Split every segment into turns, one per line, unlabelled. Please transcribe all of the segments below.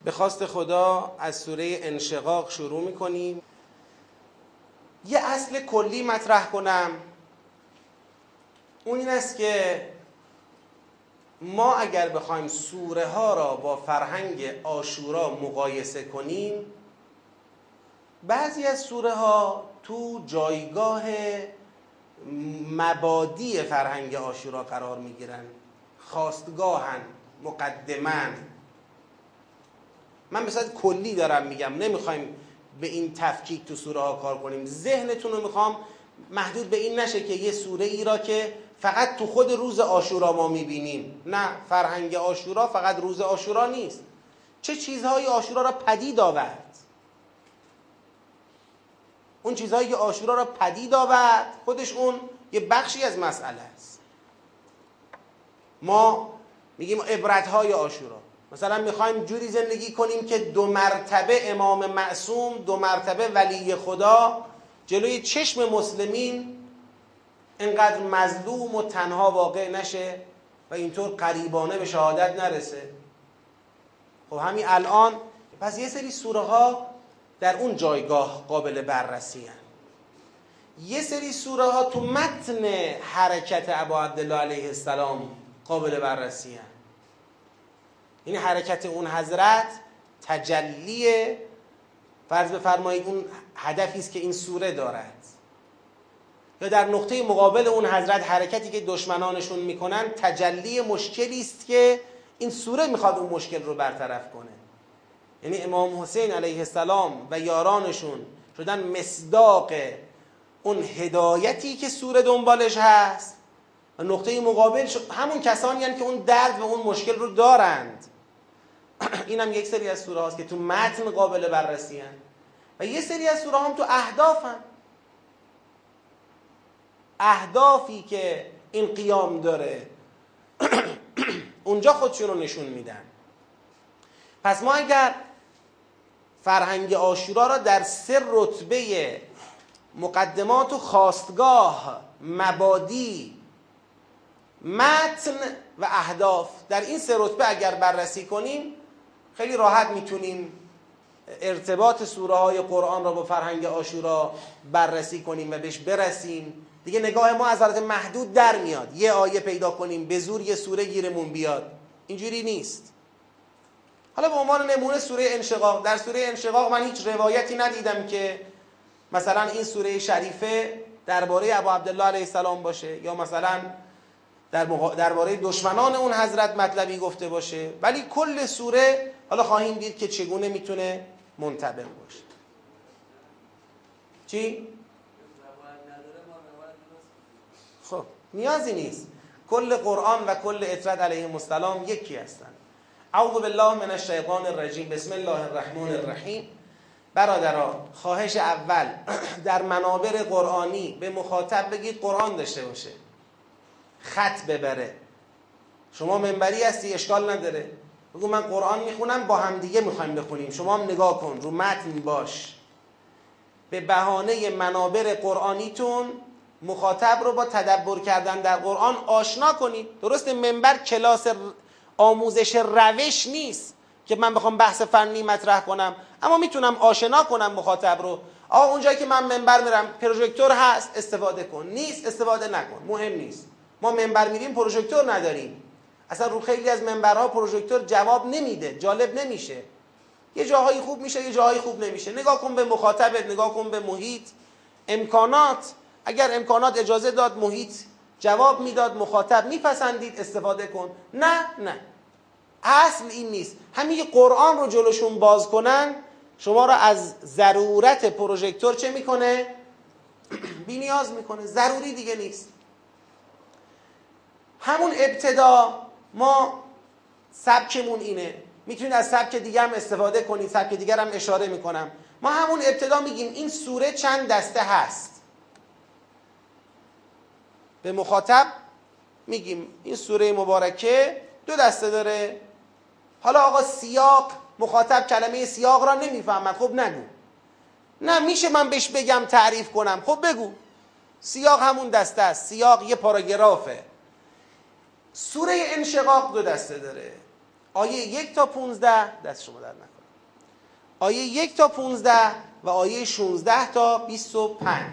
به خواست خدا از سوره انشقاق شروع میکنیم. یه اصل کلی مطرح کنم، اون این است که ما اگر بخوایم سوره ها را با فرهنگ عاشورا مقایسه کنیم، بعضی از سوره ها تو جایگاه مبادی فرهنگ عاشورا قرار میگیرن، خواستگاهن، مقدمن. من به صورت کلی دارم میگم، نمیخوایم به این تفکیک تو سوره ها کار کنیم. ذهنتون رو میخوام محدود به این نشه که یه سوره ای را که فقط تو خود روز عاشورا ما میبینیم. نه، فرهنگ عاشورا فقط روز عاشورا نیست. چه چیزهایی عاشورا را پدید آورد، اون چیزهایی که عاشورا را پدید آورد خودش اون یه بخشی از مسئله است. ما میگیم عبرتهای عاشورا، مثلا میخوایم جوری زندگی کنیم که 2 مرتبه امام معصوم، 2 مرتبه ولی خدا جلوی چشم مسلمین انقدر مظلوم و تنها واقع نشه و اینطور قریبانه به شهادت نرسه. خب همین الان پس یه سری سوره ها در اون جایگاه قابل بررسی هن. یه سری سوره ها تو متن حرکت ابا عبدالله علیه السلام قابل بررسی هن. این حرکت اون حضرت تجلی، فرض بفرمایید اون هدفی است که این سوره دارد، یا در نقطه مقابل اون حضرت حرکتی که دشمنانشون میکنن تجلی مشکلی است که این سوره میخواد اون مشکل رو برطرف کنه. یعنی امام حسین علیه السلام و یارانشون شدن مصداق اون هدایتی که سوره دنبالش هست، و نقطه مقابل همون کسانی هستند که اون درد و اون مشکل رو دارند. این هم یک سری از سوره هاست که تو متن قابل بررسی هست، و یه سری از سوره هم تو اهداف هست. اهدافی که این قیام داره اونجا خودشون رو نشون میدن. پس ما اگر فرهنگ عاشورا را در 3 رتبه مقدمات و خواستگاه، مبادی، متن و اهداف، در این 3 رتبه اگر بررسی کنیم، خیلی راحت میتونیم ارتباط سوره های قرآن را با فرهنگ عاشورا بررسی کنیم و بهش برسیم. دیگه نگاه ما از حالت محدود در میاد، یه آیه پیدا کنیم به زور یه سوره گیرمون بیاد، اینجوری نیست. حالا به عنوان نمونه سوره انشقاق، در سوره انشقاق من هیچ روایتی ندیدم که مثلا این سوره شریفه درباره ابا عبدالله علیه السلام باشه، یا مثلا درباره دشمنان اون حضرت مطلبی گفته باشه، ولی کل سوره حالا خواهیم دید که چگونه میتونه منطبق باشه. چی؟ خب نیازی نیست، کل قرآن و کل اطرت علیهم السلام یکی هستن. اعوذ بالله من الشیطان الرجیم، بسم الله الرحمن الرحیم. برادران، خواهش اول در منابر قرآنی به مخاطب بگید قرآن داشته باشه، خط ببره. شما منبری هستی اشکال نداره، بگو من قرآن میخونم، با همدیگه میخوایم بخونیم، شما هم نگاه کن، رو متن باش. به بهانه منابر قرآنیتون مخاطب رو با تدبر کردن در قرآن آشنا کنید. درست منبر کلاس آموزش روش نیست که من بخوام بحث فنی مطرح کنم، اما میتونم آشنا کنم مخاطب رو. اونجایی که من منبر میرم پروژکتور هست استفاده کن، نیست استفاده نکن، مهم نیست. ما منبر میریم پروژکتور نداریم، اصلا رو خیلی از منبرها پروژکتور جواب نمیده، جالب نمیشه. یه جاهایی خوب میشه، یه جاهایی خوب نمیشه. نگاه کن به مخاطبت، نگاه کن به محیط، امکانات. اگر امکانات اجازه داد، محیط جواب میداد، مخاطب میپسندید، استفاده کن. نه اصل این نیست. همین قرآن رو جلوشون باز کنن شما رو از ضرورت پروژکتور چه میکنه؟ بی نیاز میکنه، ضروری دیگه نیست. همون ابتدا ما سبکمون اینه، میتونید از سبک دیگه هم استفاده کنید، سبک دیگر هم اشاره میکنم. ما همون ابتدا میگیم این سوره چند دسته هست، به مخاطب میگیم این سوره مبارکه 2 دسته داره. حالا آقا سیاق، مخاطب کلمه سیاق را نمیفهمد، خب نگو. نه میشه من بهش بگم تعریف کنم، خب بگو. سیاق همون دسته است، سیاق یه پاراگرافه. سوره انشقاق 2 دسته داره، آیه 1 تا 15. دست شما در نکنه. آیه 1 تا 15 و آیه 16 تا 25.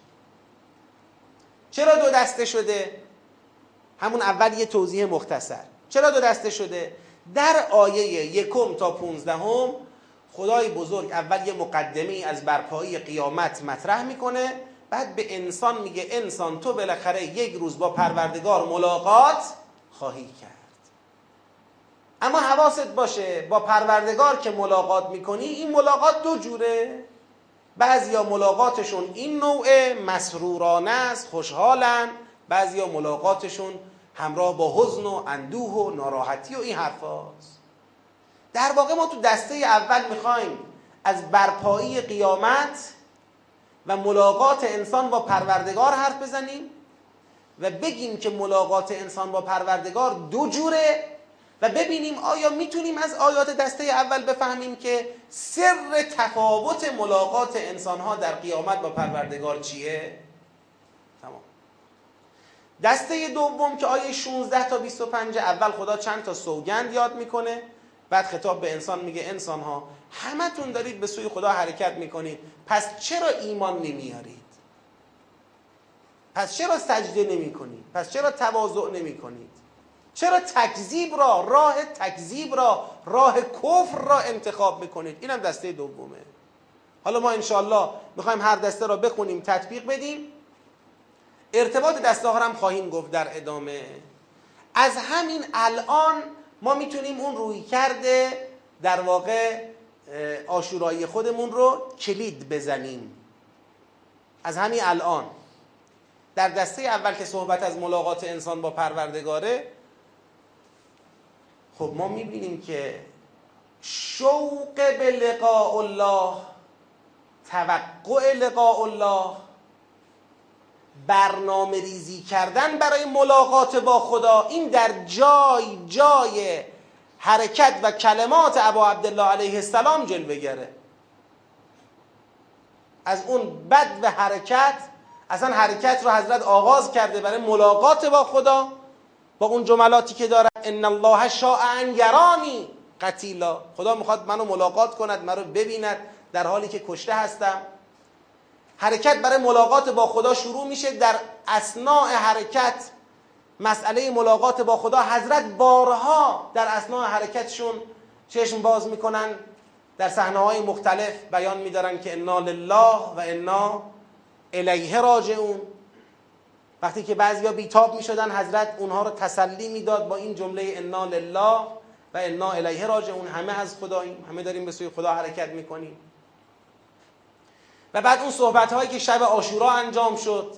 چرا دو دسته شده؟ همون اول یه توضیح مختصر. چرا دو دسته شده؟ در آیه 1 تا 15 خدای بزرگ اول یه مقدمه از برپایی قیامت مطرح میکنه، بعد به انسان میگه انسان تو بالاخره یک روز با پروردگار ملاقات خواهی کرد. اما حواست باشه با پروردگار که ملاقات میکنی این ملاقات دو جوره. بعضیا ملاقاتشون این نوعه مسرورانه است، خوشحالن، بعضیا ملاقاتشون همراه با حزن و اندوه و ناراحتی و این حرفاست. در واقع ما تو دسته اول میخوایم از برپایی قیامت و ملاقات انسان با پروردگار حرف بزنیم و بگیم که ملاقات انسان با پروردگار دو جوره و ببینیم آیا میتونیم از آیات دسته اول بفهمیم که سر تفاوت ملاقات انسانها در قیامت با پروردگار چیه؟ تمام. دسته دوم که آیه 16 تا 25 اول خدا چند تا سوگند یاد میکنه، بعد خطاب به انسان میگه انسانها همتون دارید به سوی خدا حرکت میکنید، پس چرا ایمان نمیارید؟ پس چرا سجده نمیکنید؟ پس چرا تواضع نمیکنید؟ چرا راه تکذیب را، راه کفر را انتخاب میکنید؟ اینم دسته دومه. حالا ما انشاءالله میخوایم هر دسته را بخونیم، تطبیق بدیم، ارتباط دسته ها هم خواهیم گفت در ادامه. از همین الان ما میتونیم اون روی کرده در واقع عاشورایی خودمون رو کلید بزنیم. از همین الان در دسته اول که صحبت از ملاقات انسان با پروردگاره، خب ما میبینیم که شوق به لقاء الله، توقع لقاء الله، برنامه ریزی کردن برای ملاقات با خدا، این در جای حرکت و کلمات ابا عبدالله علیه السلام جلوه گره. از اون بد و حرکت، اصلا حرکت رو حضرت آغاز کرده برای ملاقات با خدا با اون جملاتی که داره ان الله شاء ان یرانی قتیلا، خدا میخواد منو ملاقات کند، منو ببیند در حالی که کشته هستم. حرکت برای ملاقات با خدا شروع میشه. در اثناء حرکت مسئله ملاقات با خدا حضرت بارها در اثناء حرکتشون چشم باز میکنن، در صحنه‌های مختلف بیان میدارن که انا لله و انا الیه راجعون. وقتی که بعضیا بیتاب میشدن حضرت اونها رو تسلی میداد با این جمله انا لله و انا الیه راجعون، همه از خداییم، همه داریم به سوی خدا حرکت میکنیم. و بعد اون صحبت هایی که شب عاشورا انجام شد،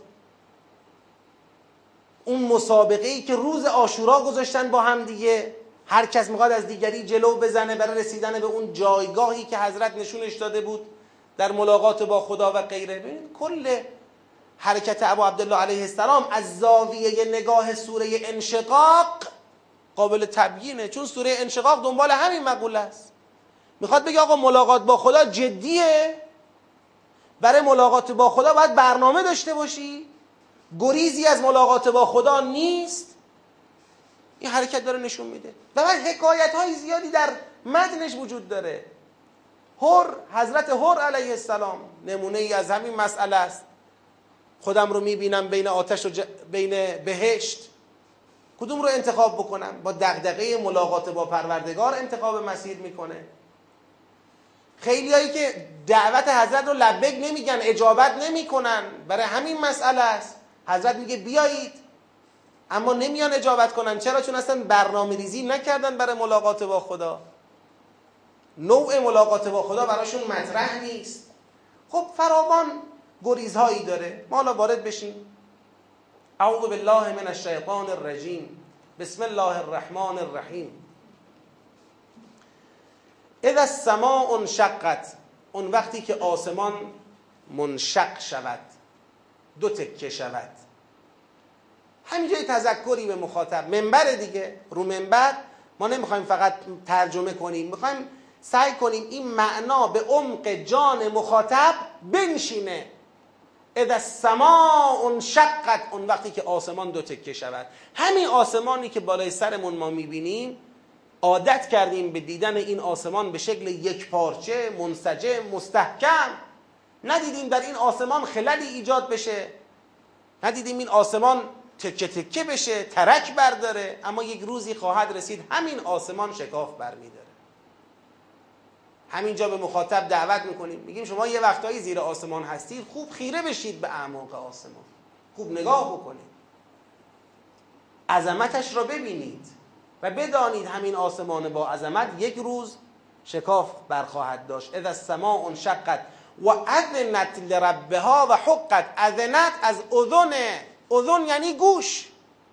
اون مسابقه‌ای که روز عاشورا گذاشتن با هم دیگه، هر کس میخواد از دیگری جلو بزنه برای رسیدن به اون جایگاهی که حضرت نشونش داده بود در ملاقات با خدا و غیره. ببین کل حرکت ابو عبدالله علیه السلام از زاویه نگاه سوره انشقاق قابل تبیینه، چون سوره انشقاق دنبال همین مقوله است. میخواد بگه آقا ملاقات با خدا جدیه، برای ملاقات با خدا باید برنامه داشته باشی، گریزی از ملاقات با خدا نیست. این حرکت داره نشون میده. و بعد حکایت های زیادی در متنش وجود داره. حضرت هر علیه السلام نمونه ای از همین مسئله است. خودم رو میبینم بین آتش و بین بهشت، کدوم رو انتخاب بکنم؟ با دغدغه ملاقات با پروردگار انتخاب مسیر میکنه. خیلی هایی که دعوت حضرت رو لبیک نمیگن، اجابت نمیکنن، برای همین مسئله است. حضرت میگه بیایید، اما نمیان اجابت کنن. چرا؟ چون اصلا برنامه ریزی نکردن برای ملاقات با خدا. نوع ملاقات با خدا براشون مطرح نیست. خب فراوان گریزهایی داره. ما حالا وارد بشیم. اعوذ بالله من الشیطان الرجیم، بسم الله الرحمن الرحیم. اذا السماء انشقت، اون وقتی که آسمان منشق شود، دو تکه شود. همینجای تذکری به مخاطب، منبر دیگه، رو منبر ما نمیخوایم فقط ترجمه کنیم، میخوایم سعی کنیم این معنا به عمق جان مخاطب بنشینه. اذا السماء انشقت، اون وقتی که آسمان دو تکه شود. همین آسمانی که بالای سرمون ما میبینیم عادت کردیم به دیدن این آسمان به شکل یک پارچه، منسجم، مستحکم. ندیدیم در این آسمان خللی ایجاد بشه، ندیدیم این آسمان تکه تکه بشه، ترک برداره. اما یک روزی خواهد رسید همین آسمان شکاف برمیداره. همینجا به مخاطب دعوت میکنیم، میگیم شما یه وقتایی زیر آسمان هستید، خوب خیره بشید به اعماق آسمان، خوب نگاه بکنید، عظمتش را ببینید و بدانید همین آسمان با عظمت یک روز شکاف برخواهد داشت. اذا السماء انشقت و اذنت لربها و حقت. اذنت از اذنه، اذن یعنی گوش،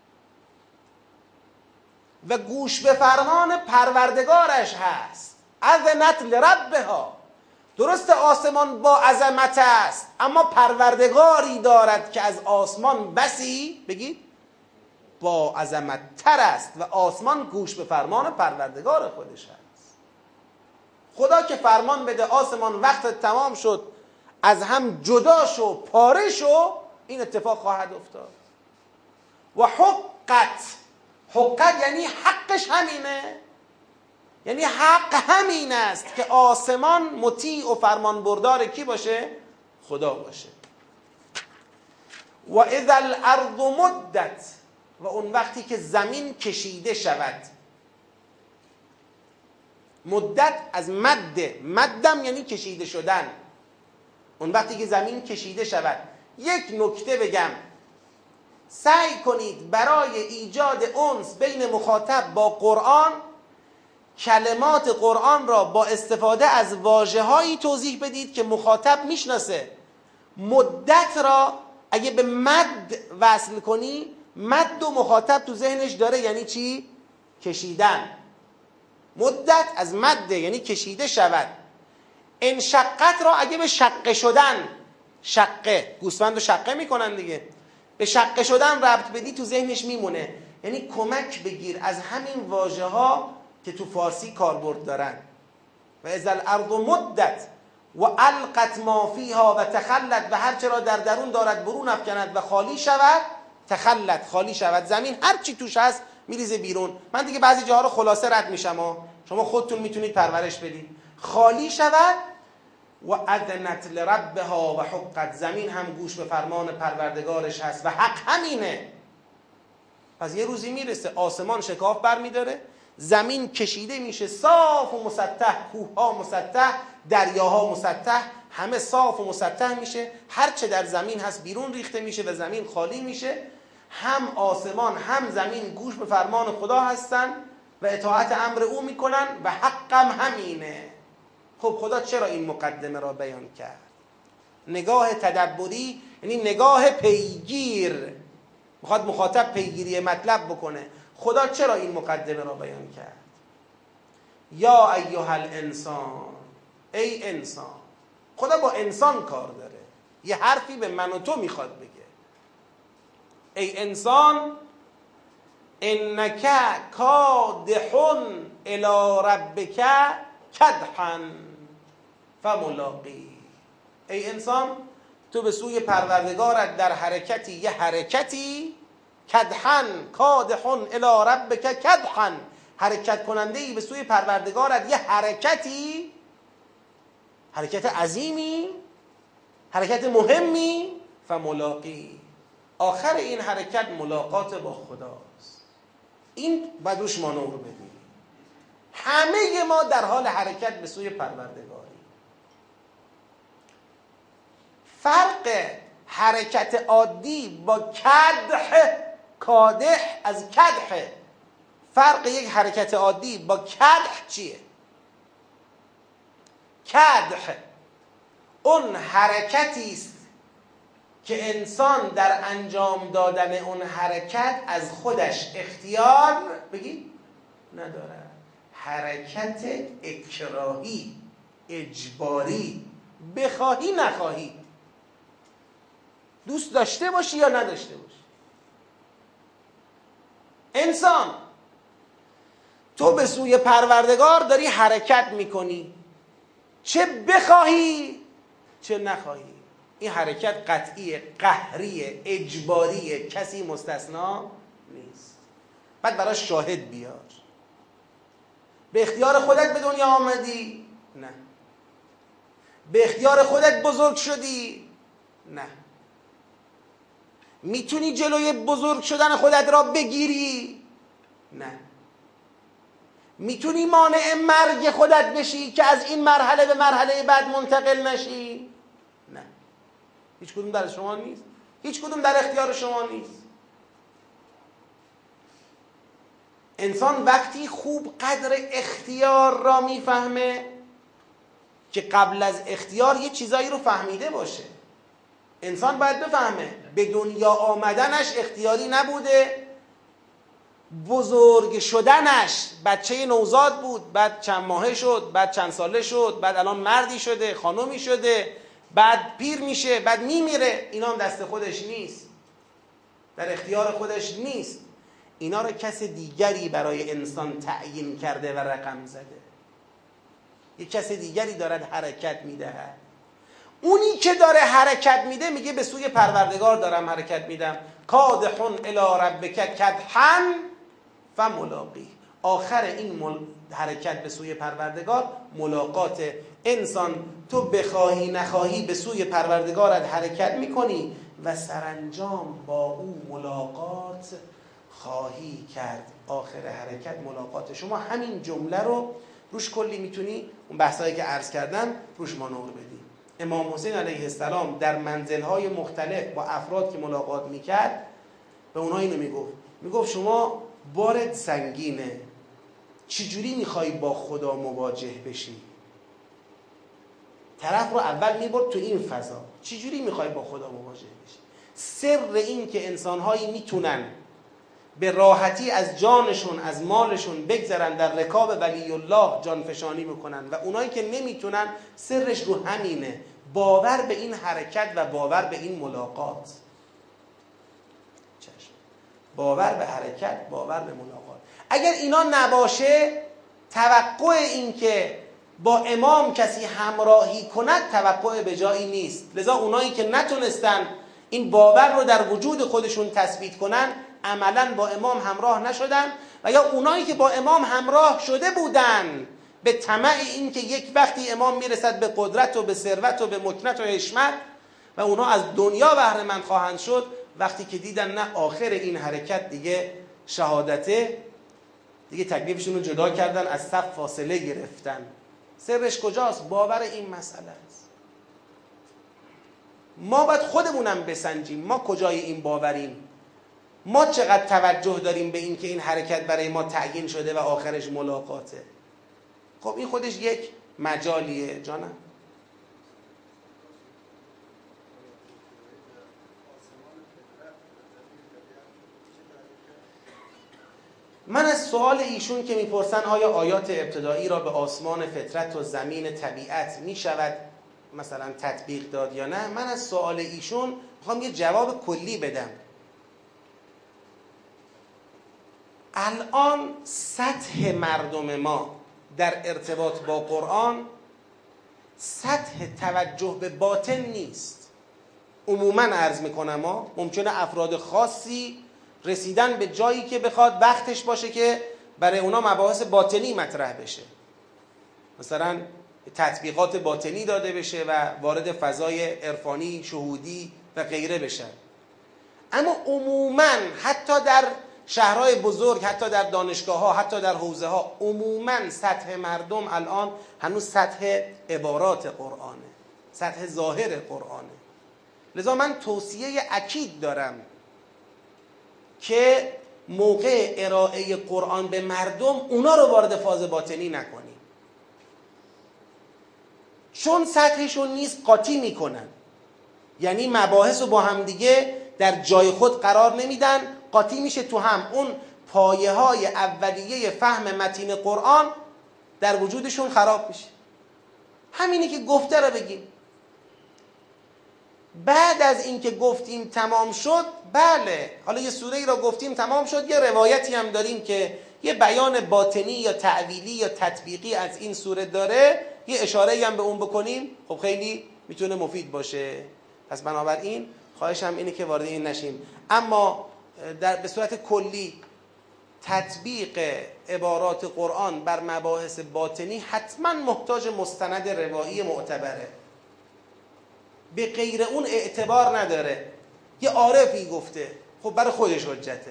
و گوش به فرمان پروردگارش هست. اذنت لربها. درست آسمان با عظمت است، اما پروردگاری دارد که از آسمان بسی بگید با عظمت تر است و آسمان گوش به فرمان پروردگار خودش هست. خدا که فرمان بده آسمان وقت تمام شد از هم جدا شو، پاره شو، این اتفاق خواهد افتاد. و حقت، حقت یعنی حقش همینه، یعنی حق همین است که آسمان مطیع و فرمان بردار کی باشه؟ خدا باشه. و اذا الارض مدت، و اون وقتی که زمین کشیده شود. مدت از مده، مدم یعنی کشیده شدن. اون وقتی که زمین کشیده شود. یک نکته بگم، سعی کنید برای ایجاد انس بین مخاطب با قرآن کلمات قرآن را با استفاده از واژه‌هایی توضیح بدید که مخاطب میشناسه. مدت را اگه به مد وصل کنی، مد و مخاطب تو ذهنش داره، یعنی چی؟ کشیدن. مدت از مده یعنی کشیده شود. انشقت را اگه به شقه شدن، شقه، گوسفند رو شقه میکنن دیگه، به شقه شدن ربط بدی تو ذهنش میمونه. یعنی کمک بگیر از همین واژه ها که تو فارسی کاربرد دارن. و اذا الارض مدت و القت ما فیها و تخلت، و هر چرا در درون دارد برون افکند و خالی شود. تخلت، خالی شود. زمین هر چی توش هست میریزه بیرون. من دیگه بعضی جاها رو خلاصه رد میشم، شما خودتون میتونید پرورش بدید. خالی شود. و اذنت لربها و حقت، زمین هم گوش به فرمان پروردگارش هست و حق همینه. پس یه روزی میرسه آسمان شکاف برمیداره، زمین کشیده میشه صاف و مسطح، کوهها مسطح، دریاها مسطح، همه صاف و مسطح میشه. هر چه در زمین هست بیرون ریخته میشه و زمین خالی میشه. هم آسمان هم زمین گوش به فرمان خدا هستن و اطاعت امر او میکنن و حقم همینه. خب خدا چرا این مقدمه را بیان کرد؟ نگاه تدبری، یعنی نگاه پیگیر، میخواد مخاطب پیگیری مطلب بکنه. خدا چرا این مقدمه را بیان کرد؟ یا ایها الانسان، ای انسان. خدا با انسان کار داره، یه حرفی به من و تو میخواد بگه. ای انسان انک کادح الی ربک کدحا فملاقی. ای انسان تو به سوی پروردگارت در حرکتی، یه حرکتی، کدحا، کادح الی ربک کدحا، حرکت کننده ای به سوی پروردگارت، یه حرکتی، حرکت عظیمی، حرکت مهمی، فملاقی، آخر این حرکت ملاقات با خداست. این باید روش مانور بدیم. همه ما در حال حرکت به سوی پروردگاری. فرق حرکت عادی با کدح، کادح از کدح، فرق یک حرکت عادی با کدح چیه؟ کدح اون حرکتی است که انسان در انجام دادن اون حرکت از خودش اختیار بگید نداره. حرکت اکراهی، اجباری، بخواهی نخواهی، دوست داشته باشی یا نداشته باشی. انسان تو به سوی پروردگار داری حرکت میکنی، چه بخواهی چه نخواهی. این حرکت قطعیه، قهریه، اجباریه، کسی مستثنا نیست. بعد براش شاهد بیار. به اختیار خودت به دنیا آمدی؟ نه. به اختیار خودت بزرگ شدی؟ نه. میتونی جلوی بزرگ شدن خودت را بگیری؟ نه. میتونی مانع مرگ خودت بشی که از این مرحله به مرحله بعد منتقل نشی؟ نه. هیچ کدوم در شما نیست. هیچ کدوم در اختیار شما نیست. انسان وقتی خوب قدر اختیار را میفهمه که قبل از اختیار یه چیزایی رو فهمیده باشه. انسان باید بفهمه به دنیا آمدنش اختیاری نبوده، بزرگ شدنش بچه نوزاد بود، بعد چند ماهه شد، بعد چند ساله شد، بعد الان مردی شده، خانومی شده، بعد پیر میشه، بعد میمیره. اینا هم دست خودش نیست، در اختیار خودش نیست. اینا رو کس دیگری برای انسان تعیین کرده و رقم زده. یک کس دیگری دارد حرکت میدهد. اونی که داره حرکت میده میگه به سوی پروردگار دارم حرکت میدم. کادحون الی ربک کدحا فملاقیه. آخر این حرکت به سوی پروردگار ملاقات. انسان تو بخواهی نخواهی به سوی پروردگارت حرکت میکنی و سرانجام با او ملاقات خواهی کرد. آخر حرکت ملاقات. شما همین جمله رو روش کلی میتونی اون بحثایی که عرض کردم روش مانور بدی. امام حسین علیه السلام در منزلهای مختلف با افراد که ملاقات میکرد به اونها اینو میگفت شما بارت سنگینه، چجوری میخوای با خدا مواجه بشی؟ طرف رو اول میبرد تو این فضا، چجوری میخوای با خدا مواجه بشی؟ سر این که انسانهایی میتونن به راحتی از جانشون از مالشون بگذرن در رکاب ولی الله جانفشانی بکنن و اونایی که نمیتونن، سرش رو همینه، باور به این حرکت و باور به این ملاقات. چشم. باور به حرکت، باور به ملاقات. اگر اینا نباشه توقع این که با امام کسی همراهی کند توقع به جایی نیست. لذا اونایی که نتونستن این باور رو در وجود خودشون تثبیت کنن عملاً با امام همراه نشدن، و یا اونایی که با امام همراه شده بودن به طمع این که یک وقتی امام میرسد به قدرت و به ثروت و به مکنت و حشمت و اونها از دنیا بهره مند خواهند شد، وقتی که دیدن نه آخر این حرکت دیگه شهادته، دیگه تکلیفشون رو جدا کردن، از صف فاصله گرفتن. سرش کجاست؟ باور این مسئله است. ما باید خودمونم بسنجیم ما کجای این باوریم، ما چقدر توجه داریم به این که این حرکت برای ما تعیین شده و آخرش ملاقاته. خب این خودش یک مجالیه جانم. من از سوال ایشون که میپرسن آیا آیات ابتدایی را به آسمان فطرت و زمین طبیعت میشود مثلا تطبیق داد یا نه، من از سوال ایشون میخوام یه جواب کلی بدم. الان سطح مردم ما در ارتباط با قرآن سطح توجه به باطن نیست. عموما عرض میکنم ممکنه افراد خاصی رسیدن به جایی که بخواد وقتش باشه که برای اونا مباحث باطنی مطرح بشه، مثلا تطبیقات باطنی داده بشه و وارد فضای عرفانی شهودی و غیره بشن. اما عموما حتی در شهرهای بزرگ، حتی در دانشگاه ها، حتی در حوزه ها، عموما سطح مردم الان هنوز سطح عبارات قرآنه، سطح ظاهر قرآنه. لذا من توصیه اکید دارم که موقع ارائه قرآن به مردم اونا رو وارد فاز باطنی نکنیم، چون سطحشون نیست قاطی میکنن، یعنی مباحث رو با هم دیگه در جای خود قرار نمیدن، قاطی میشه تو هم. اون پایه های اولیه فهم متین قرآن در وجودشون خراب میشه. همینی که گفته رو بگیم. بعد از این که گفتیم تمام شد، بله حالا یه سوره ای را گفتیم تمام شد، یه روایتی هم داریم که یه بیان باطنی یا تعویلی یا تطبیقی از این سوره داره، یه اشاره‌ای هم به اون بکنیم، خب خیلی میتونه مفید باشه. پس بنابراین خواهشم اینه که وارد این نشیم. اما به صورت کلی تطبیق عبارات قرآن بر مباحث باطنی حتما محتاج مستند روایی معتبره، به غیر اون اعتبار نداره. یه عارفی گفته، خب برای خودش حجته.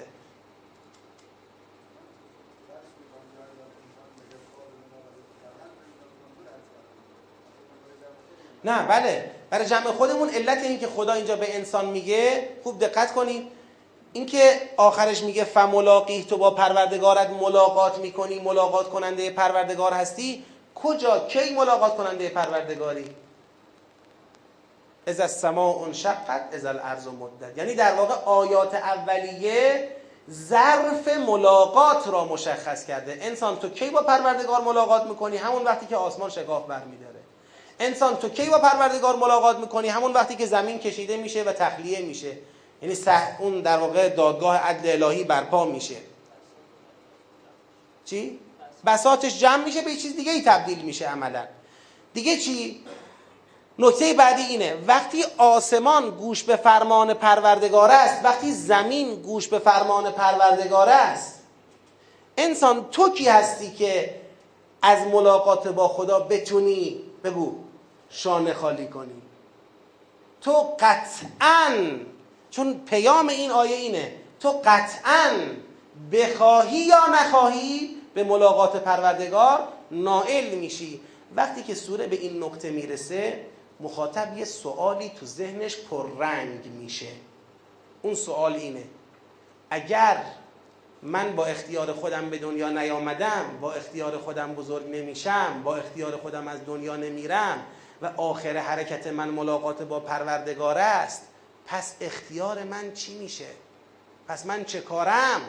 نه بله، برای جمع خودمون علت این که خدا اینجا به انسان میگه، خوب دقت کنید، این که آخرش میگه فملاقیه، تو با پروردگارت ملاقات میکنی، ملاقات کننده پروردگار هستی. کجا؟ کی ملاقات کننده پروردگاری؟ اذا السماء انشقت اذا الارض مدت. یعنی در واقع آیات اولیه ظرف ملاقات را مشخص کرده. انسان تو کی با پروردگار ملاقات میکنی؟ همون وقتی که آسمان شکاف برمیداره. انسان تو کی با پروردگار ملاقات میکنی؟ همون وقتی که زمین کشیده میشه و تخلیه میشه، یعنی اون در واقع دادگاه عدل الهی برپا میشه. چی؟ بساطش جمع میشه به چیز دیگه ای تبدیل میشه عملا. دیگه چی؟ نکته بعدی اینه، وقتی آسمان گوش به فرمان پروردگار است، وقتی زمین گوش به فرمان پروردگار است، انسان تو کی هستی که از ملاقات با خدا بتونی بگو شانه خالی کنی؟ تو قطعاً، چون پیام این آیه اینه، تو قطعاً بخواهی یا نخواهی به ملاقات پروردگار نائل میشی. وقتی که سوره به این نقطه میرسه، مخاطب یه سوالی تو ذهنش پررنگ میشه. اون سوال اینه، اگر من با اختیار خودم به دنیا نیامدم، با اختیار خودم بزرگ نمیشم، با اختیار خودم از دنیا نمیرم و آخر حرکت من ملاقات با پروردگار است، پس اختیار من چی میشه؟ پس من چه کارم؟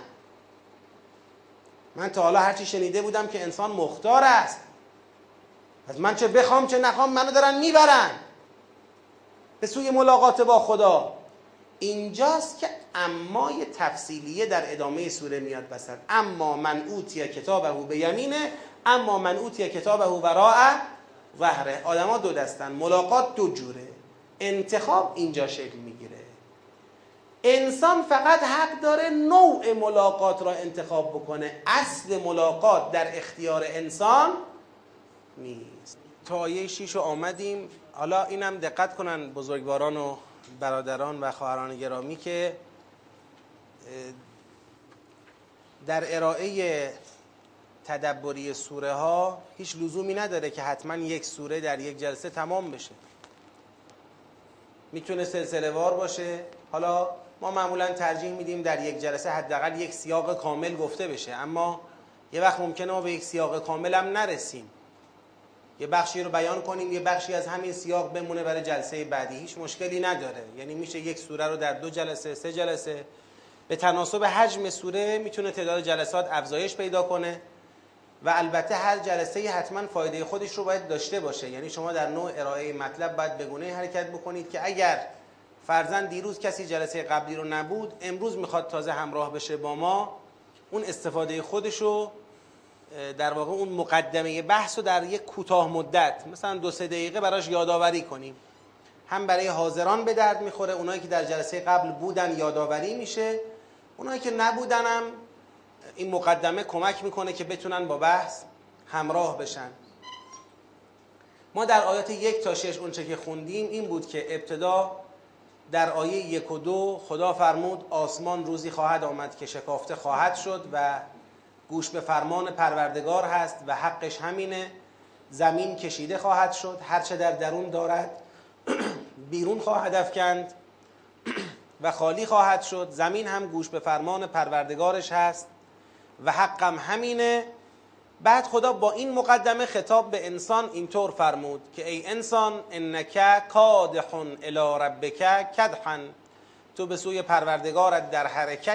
من تا حالا هرچی شنیده بودم که انسان مختار است، پس من چه بخوام چه نخوام منو دارن میبرن به سوی ملاقات با خدا. اینجاست که امای تفصیلیه در ادامه سوره میاد وسط. اما من اوتی کتابه به یمینه، اما من اوتی کتابه وراء ظهره. آدما دو دستن، ملاقات دو جوره، انتخاب اینجا شکل میگیره. انسان فقط حق داره نوع ملاقات را انتخاب بکنه، اصل ملاقات در اختیار انسان نیست. تا آیه 6 آمدیم. حالا اینم دقت کنن بزرگواران و برادران و خواهران گرامی که در ارائه تدبری سوره ها هیچ لزومی نداره که حتما یک سوره در یک جلسه تمام بشه. میتونه سلسله وار باشه. حالا ما معمولا ترجیح میدیم در یک جلسه حداقل یک سیاق کامل گفته بشه، اما یه وقت ممکنه ما به یک سیاق کامل هم نرسیم، یه بخشی رو بیان کنیم، یه بخشی از همین سیاق بمونه برای جلسه بعدی. هیچ مشکلی نداره. یعنی میشه یک سوره رو در 2 جلسه 3 جلسه، به تناسب حجم سوره میتونه تعداد جلسات افزایش پیدا کنه و البته هر جلسه حتما فایده خودش رو باید داشته باشه. یعنی شما در نوع ارائه مطلب باید به گونه‌ای حرکت بکنید که اگر فرضاً دیروز کسی جلسه قبلی رو نبود، امروز میخواد تازه همراه بشه با ما، اون استفاده خودش رو در واقع اون مقدمه بحث رو در یک کوتاه مدت مثلا 2-3 دقیقه براش یادآوری کنیم. هم برای حاضران به درد میخوره، اونایی که در جلسه قبل بودن یادآوری میشه، اونایی که نبودن هم این مقدمه کمک میکنه که بتونن با بحث همراه بشن. ما در آیات 1 تا 6 اونچه که خوندیم این بود که ابتدا در آیه 1 و 2 خدا فرمود آسمان روزی خواهد آمد که شکافته خواهد شد و گوش به فرمان پروردگار هست و حقش همینه. زمین کشیده خواهد شد، هرچه در درون دارد بیرون خواهد افکند و خالی خواهد شد. زمین هم گوش به فرمان پروردگارش هست و حقم همینه. بعد خدا با این مقدمه خطاب به انسان اینطور فرمود که ای انسان انک کادح الی ربک کدحا، تو به سوی پروردگارت در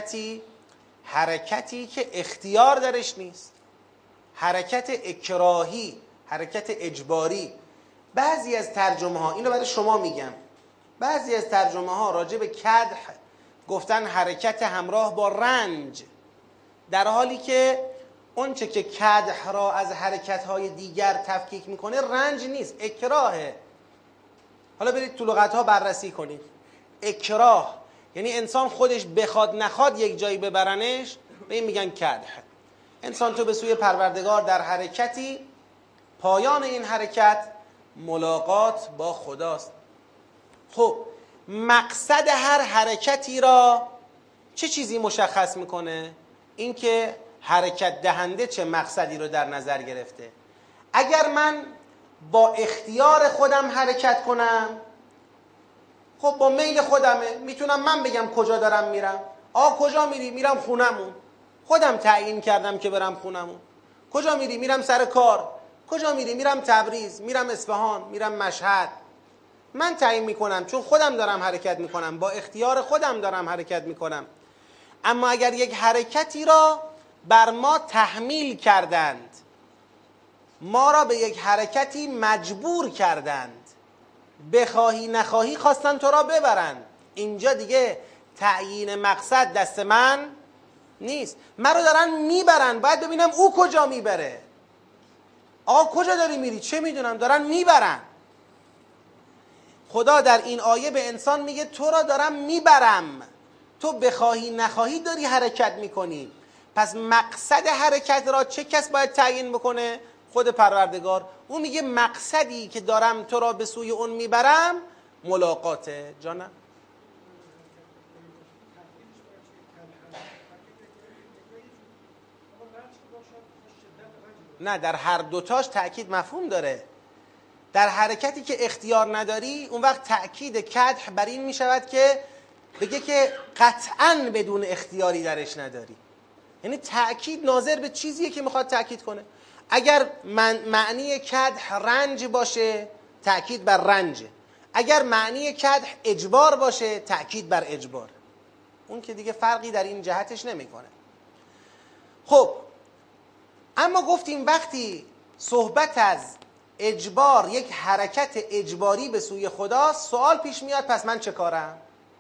حرکتی که اختیار درش نیست، حرکت اکراهی، حرکت اجباری. بعضی از ترجمه ها، اینو برای شما میگم، بعضی از ترجمه ها راجع به کدح گفتن حرکت همراه با رنج، در حالی که اونچه که کدح را از حرکت های دیگر تفکیک میکنه رنج نیست، اکراهه. حالا برید تو لغت ها بررسی کنید. اکراه یعنی انسان خودش بخواد نخواد یک جایی ببرنش، به این میگن کدح. انسان تو به سوی پروردگار در حرکتی، پایان این حرکت ملاقات با خداست. خب مقصد هر حرکتی را چه چیزی مشخص میکنه؟ اینکه حرکت دهنده چه مقصدی رو در نظر گرفته. اگر من با اختیار خودم حرکت کنم، خب با میل خودمه، میتونم من بگم کجا دارم میرم. کجا میری؟ میرم خونمون. خودم تعیین کردم که برم خونمون. کجا میری؟ میرم سر کار. کجا میری؟ میرم تبریز، میرم اصفهان، میرم مشهد. من تعیین میکنم، چون خودم دارم حرکت میکنم، با اختیار خودم دارم حرکت میکنم. اما اگر یک حرکتی را بر ما تحمیل کردند، ما را به یک حرکتی مجبور کردند، بخواهی نخواهی خواستن تو را ببرند، اینجا دیگه تعیین مقصد دست من نیست. من رو دارن میبرن، باید ببینم او کجا میبره. کجا داری میری؟ چه میدونم، دارن میبرن. خدا در این آیه به انسان میگه تو را دارم میبرم، تو بخواهی نخواهی داری حرکت میکنی. پس مقصد حرکت را چه کس باید تعیین بکنه؟ خود پروردگار. اون میگه مقصدی که دارم تو را به سوی اون میبرم ملاقاته. جانم؟ نه، در هر دوتاش تأکید مفهوم داره. در حرکتی که اختیار نداری، اون وقت تأکید کدح بر این می شود که بگه که قطعاً بدون اختیاری درش نداری. یعنی تأکید ناظر به چیزیه که میخواد تأکید کنه. اگر معنی کدح رنج باشه، تأکید بر رنجه. اگر معنی کدح اجبار باشه، تأکید بر اجبار. اون که دیگه فرقی در این جهتش نمیکنه. خب اما گفتیم وقتی صحبت از اجبار، یک حرکت اجباری به سوی خداست، سوال پیش میاد پس من چه کارم؟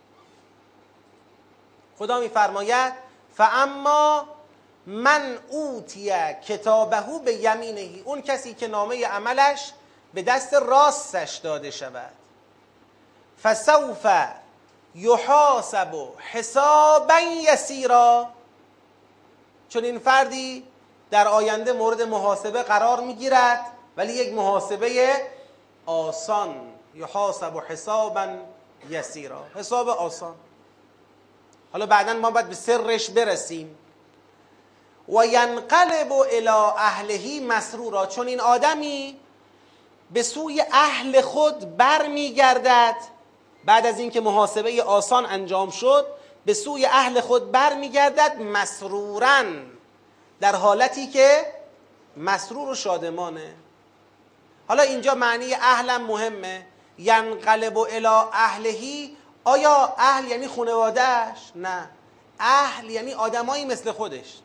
خدا میفرماید فاما من اوتی کتابه به یمینه، اون کسی که نامه عملش به دست راستش داده شود، فسوف یحاسب حسابا یسیرا، چون این فردی در آینده مورد محاسبه قرار میگیرد، ولی یک محاسبه آسان. یحاسب حسابا یسیرا، حساب آسان. حالا بعداً ما باید به سرش برسیم. و ینقلب الی اهله مسرورا، چون این آدمی به سوی اهل خود بر میگردد، بعد از اینکه محاسبه آسان انجام شد به سوی اهل خود بر میگردد مسرورا، در حالتی که مسرور و شادمانه. حالا اینجا معنی اهلم مهمه. ینقلب الی اهله، آیا اهل یعنی خانوادهش؟ نه، اهل یعنی آدمایی مثل خودش.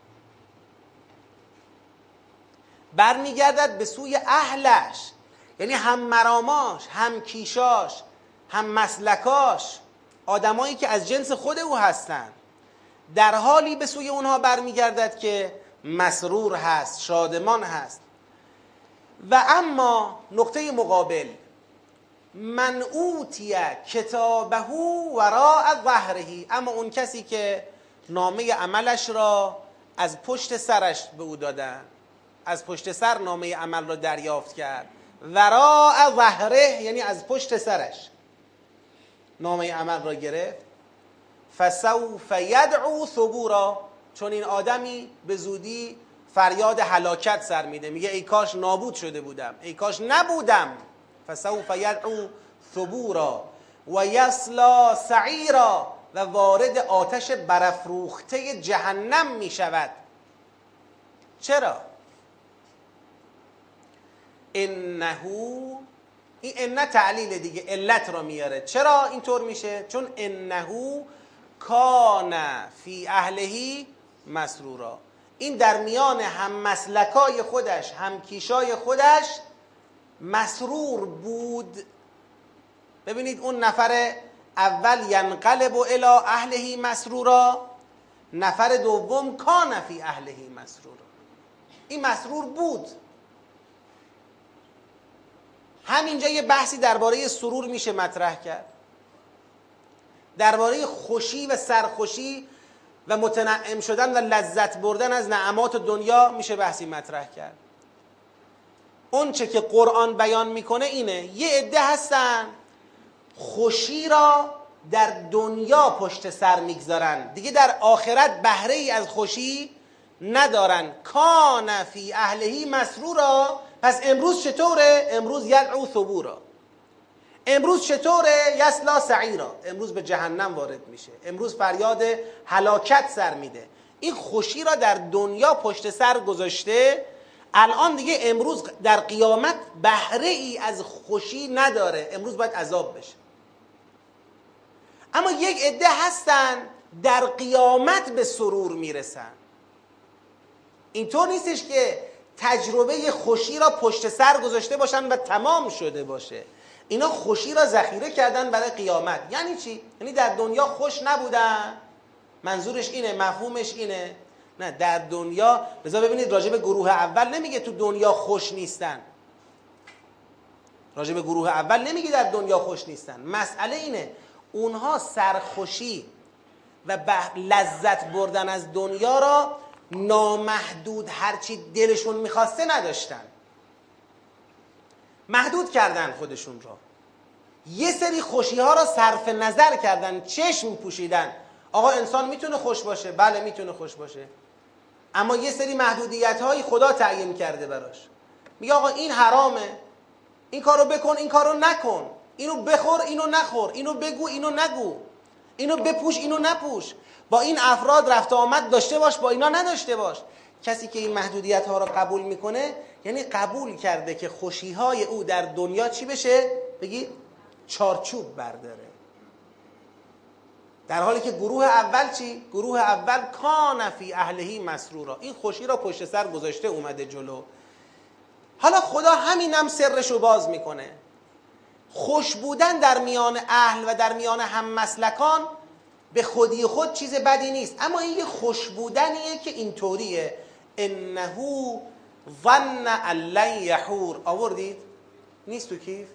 برمیگردد به سوی اهلش، یعنی هم مراماش، هم کیشاش، هم مسلکاش، آدمایی که از جنس خود او هستند. در حالی به سوی اونها برمیگردد که مسرور هست، شادمان هست. و اما نقطه مقابل، من اوتی کتابه وراء ظهره، اما اون کسی که نامه عملش را از پشت سرش به او دادن، از پشت سر نامه عمل را دریافت کرد. وراء ظهره یعنی از پشت سرش نامه عمل را گرفت. فسوف یدعو ثبورا، چون این آدمی به زودی فریاد هلاکت سر میده، میگه ای کاش نابود شده بودم، ای کاش نبودم. فسوف یدعو ثبورا و یصلا سعیرا، و وارد آتش برافروخته جهنم میشود. چرا؟ انه، این انه تعلیل دیگه، علت را میاره. چرا اینطور میشه؟ چون انه کان فی اهله مسرورا، این در میان هم مسلکای خودش، هم کیشای خودش مسرور بود. ببینید اون نفر اول ینقلب الی اهله مسرورا، نفر دوم کان فی اهله مسرورا، این مسرور بود. همینجا یه بحثی درباره سرور میشه مطرح کرد، درباره خوشی و سرخوشی. و متنعم شدن و لذت بردن از نعمات دنیا میشه بحثی مطرح کرد. اون چه که قرآن بیان میکنه اینه، یه عده هستن خوشی را در دنیا پشت سر میگذارن، دیگه در آخرت بهره ای از خوشی ندارن. کان فی اهلهی مسرورا. پس امروز چطوره؟ امروز یدعو ثبورا. امروز چطوره؟ یصلا سعیرا. امروز به جهنم وارد میشه، امروز فریاد هلاکت سر میده. این خوشی را در دنیا پشت سر گذاشته، الان دیگه امروز در قیامت بهره ای از خوشی نداره، امروز باید عذاب بشه. اما یک عده هستن در قیامت به سرور میرسن. اینطور نیستش که تجربه خوشی را پشت سر گذاشته باشن و تمام شده باشه. اینا خوشی را ذخیره کردن برای قیامت. یعنی چی؟ یعنی در دنیا خوش نبودن. منظورش اینه، مفهومش اینه. نه، در دنیا، لذا ببینید راجع به گروه اول نمیگه تو دنیا خوش نیستن. راجع به گروه اول نمیگه در دنیا خوش نیستن. مسئله اینه اونها سرخوشی و لذت بردن از دنیا را نامحدود هرچی دلشون میخواسته نداشتن، محدود کردن خودشون را. یه سری خوشی ها را صرف نظر کردن، چشم پوشیدن. آقا انسان میتونه خوش باشه، بله میتونه خوش باشه، اما یه سری محدودیت هایی خدا تعیین کرده براش. میگه آقا این حرامه، این کارو بکن، این کارو نکن، اینو بخور، اینو نخور، اینو بگو، اینو نگو، اینو بپوش، اینو نپوش. با این افراد رفت آمد داشته باش، با اینا نداشته باش. کسی که این محدودیت ها را قبول میکنه یعنی قبول کرده که خوشی های او در دنیا چی بشه؟ بگید چارچوب برداره. در حالی که گروه اول چی؟ گروه اول کان فی اهلهی مسرورا، این خوشی را پشت سر گذاشته اومده جلو. حالا خدا همینم سرشو باز میکنه. خوش بودن در میان اهل و در میان هم مسلکان به خودی خود چیز بدی نیست، اما این یه خوش بودنیه که اینطوریه. انه ظن ان لن یحور. آوردید؟ نیست تو کیف؟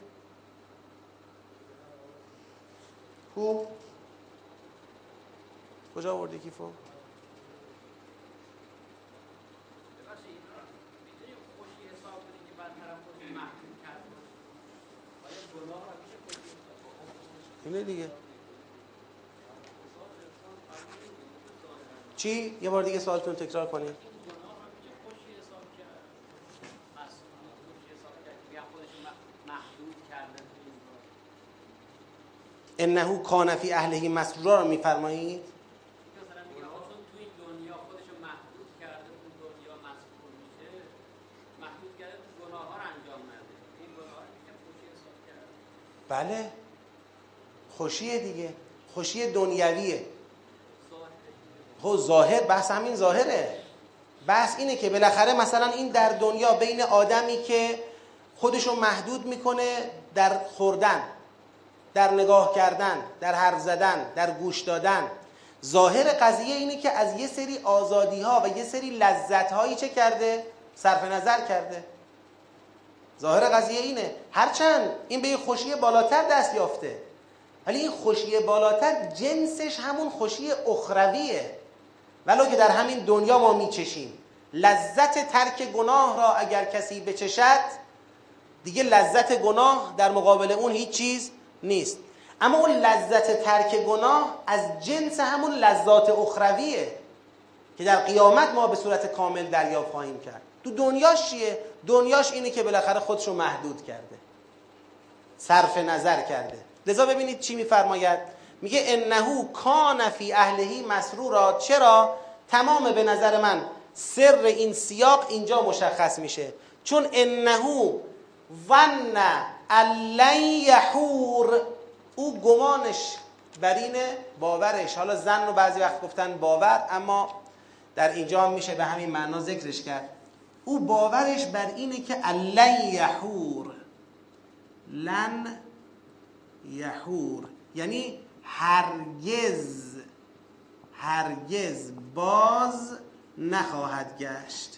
خوب کجا آوردی کیفو؟ اینه دیگه. چی؟ یه بار دیگه سوالتون تکرار کنید. انه کان فی اهله مسرورا رو میفرمایید؟ بله، خوشیه دیگه، خوشی دنیویه. خب ظاهر، بحث همین ظاهره. بحث اینه که بالاخره مثلا این در دنیا بین آدمی که خودشو محدود میکنه در خوردن، در نگاه کردن، در حرف زدن، در گوش دادن، ظاهر قضیه اینه که از یه سری آزادی ها و یه سری لذت هایی چه کرده؟ صرف نظر کرده. ظاهر قضیه اینه، هرچند این به یه خوشی بالاتر دست یافته، ولی این خوشی بالاتر جنسش همون خوشی اخرویه، ولو که در همین دنیا ما میچشیم. لذت ترک گناه را اگر کسی بچشد، دیگه لذت گناه در مقابل اون هیچ چیز نیست. اما اون لذت ترک گناه از جنس همون لذات اخرویه که در قیامت ما به صورت کامل دریافت خواهیم کرد. تو دنیاش چیه؟ دنیاش اینه که بالاخره خودشو محدود کرده، صرف نظر کرده. لذا ببینید چی میفرماید، میگه انه کان فی اهلهی مسرورا. چرا؟ تمام به نظر من سر این سیاق اینجا مشخص میشه، چون انه ظن ان لن یحور، او گمانش بر اینه، باورش، حالا ظن رو بعضی وقت گفتن باور، اما در اینجا هم میشه به همین معنا ذکرش کرد. او باورش بر اینه که لن یحور، لن یحور یعنی هرگز باز نخواهد گشت،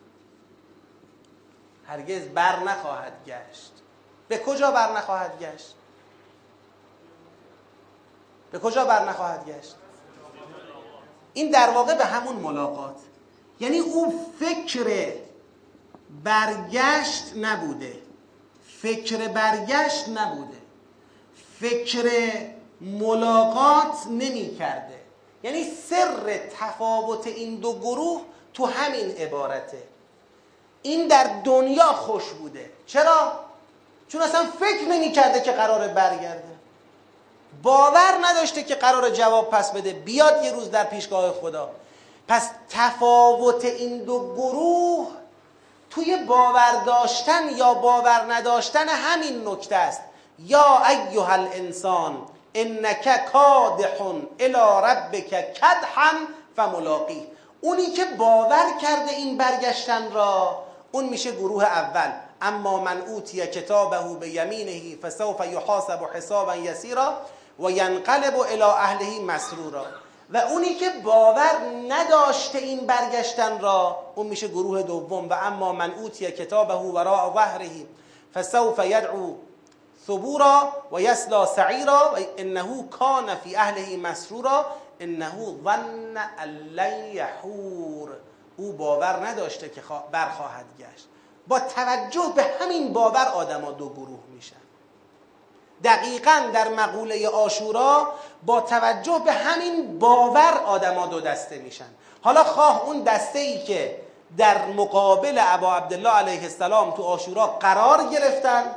هرگز بر نخواهد گشت. به کجا بر نخواهد گشت؟ به کجا بر نخواهد گشت؟ این در واقع به همون ملاقات، یعنی او فکر برگشت نبوده، فکر برگشت نبوده، فکر ملاقات نمی کرده. یعنی سر تفاوت این دو گروه تو همین عبارته. این در دنیا خوش بوده. چرا؟ چون اصلا فکر نمی کرده که قراره برگرده، باور نداشته که قراره جواب پس بده، بیاد یه روز در پیشگاه خدا. پس تفاوت این دو گروه توی باور داشتن یا باور نداشتن همین نکته است. یا ایها الانسان انک کادح الی ربک کدحا فملاقیه. اونی که باور کرده این برگشتن را، اون میشه گروه اول. اما من اوتی کتابه بیمینه فسوف یحاسب حسابا یسیرا و ینقلب الی اهله مسرورا. و اونی که باور نداشته این برگشتن را، اون میشه گروه دوم. و اما من اوتی کتابه وراء ظهره فسوف یدعو ثبورا و یصلی سعیرا و انه کان فی اهله مسرورا انه ظن ان لن یحور. او باور نداشته که برخواهد گشت. با توجه به همین باور آدما دو گروه میشن. دقیقاً در مقوله عاشورا با توجه به همین باور آدما دو دسته میشن. حالا خواه اون دسته ای که در مقابل ابا عبدالله علیه السلام تو عاشورا قرار گرفتن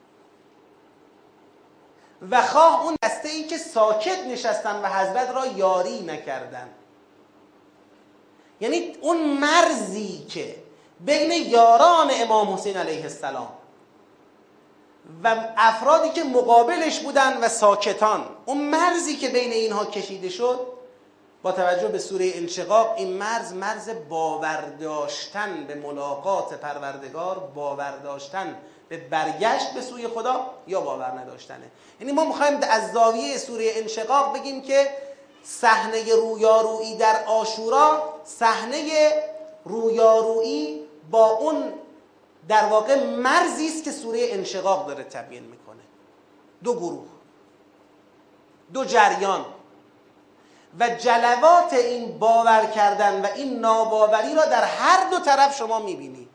و خواه اون دسته ای که ساکت نشستن و حضرت را یاری نکردن. یعنی اون مرزی که بین یاران امام حسین علیه السلام و افرادی که مقابلش بودن و ساکتان، اون مرزی که بین اینها کشیده شد، با توجه به سوره انشقاق این مرز باور داشتن به ملاقات پروردگار، باور داشتن به برگشت به سوی خدا یا باور نداشتنه. یعنی ما میخوایم از زاویه سوره انشقاق بگیم که صحنه رویارویی در عاشورا صحنه رویارویی با اون در واقع مرزی است که سوره انشقاق داره تبیین میکنه. دو گروه، دو جریان و جلوات این باور کردن و این ناباوری را در هر دو طرف شما میبینید.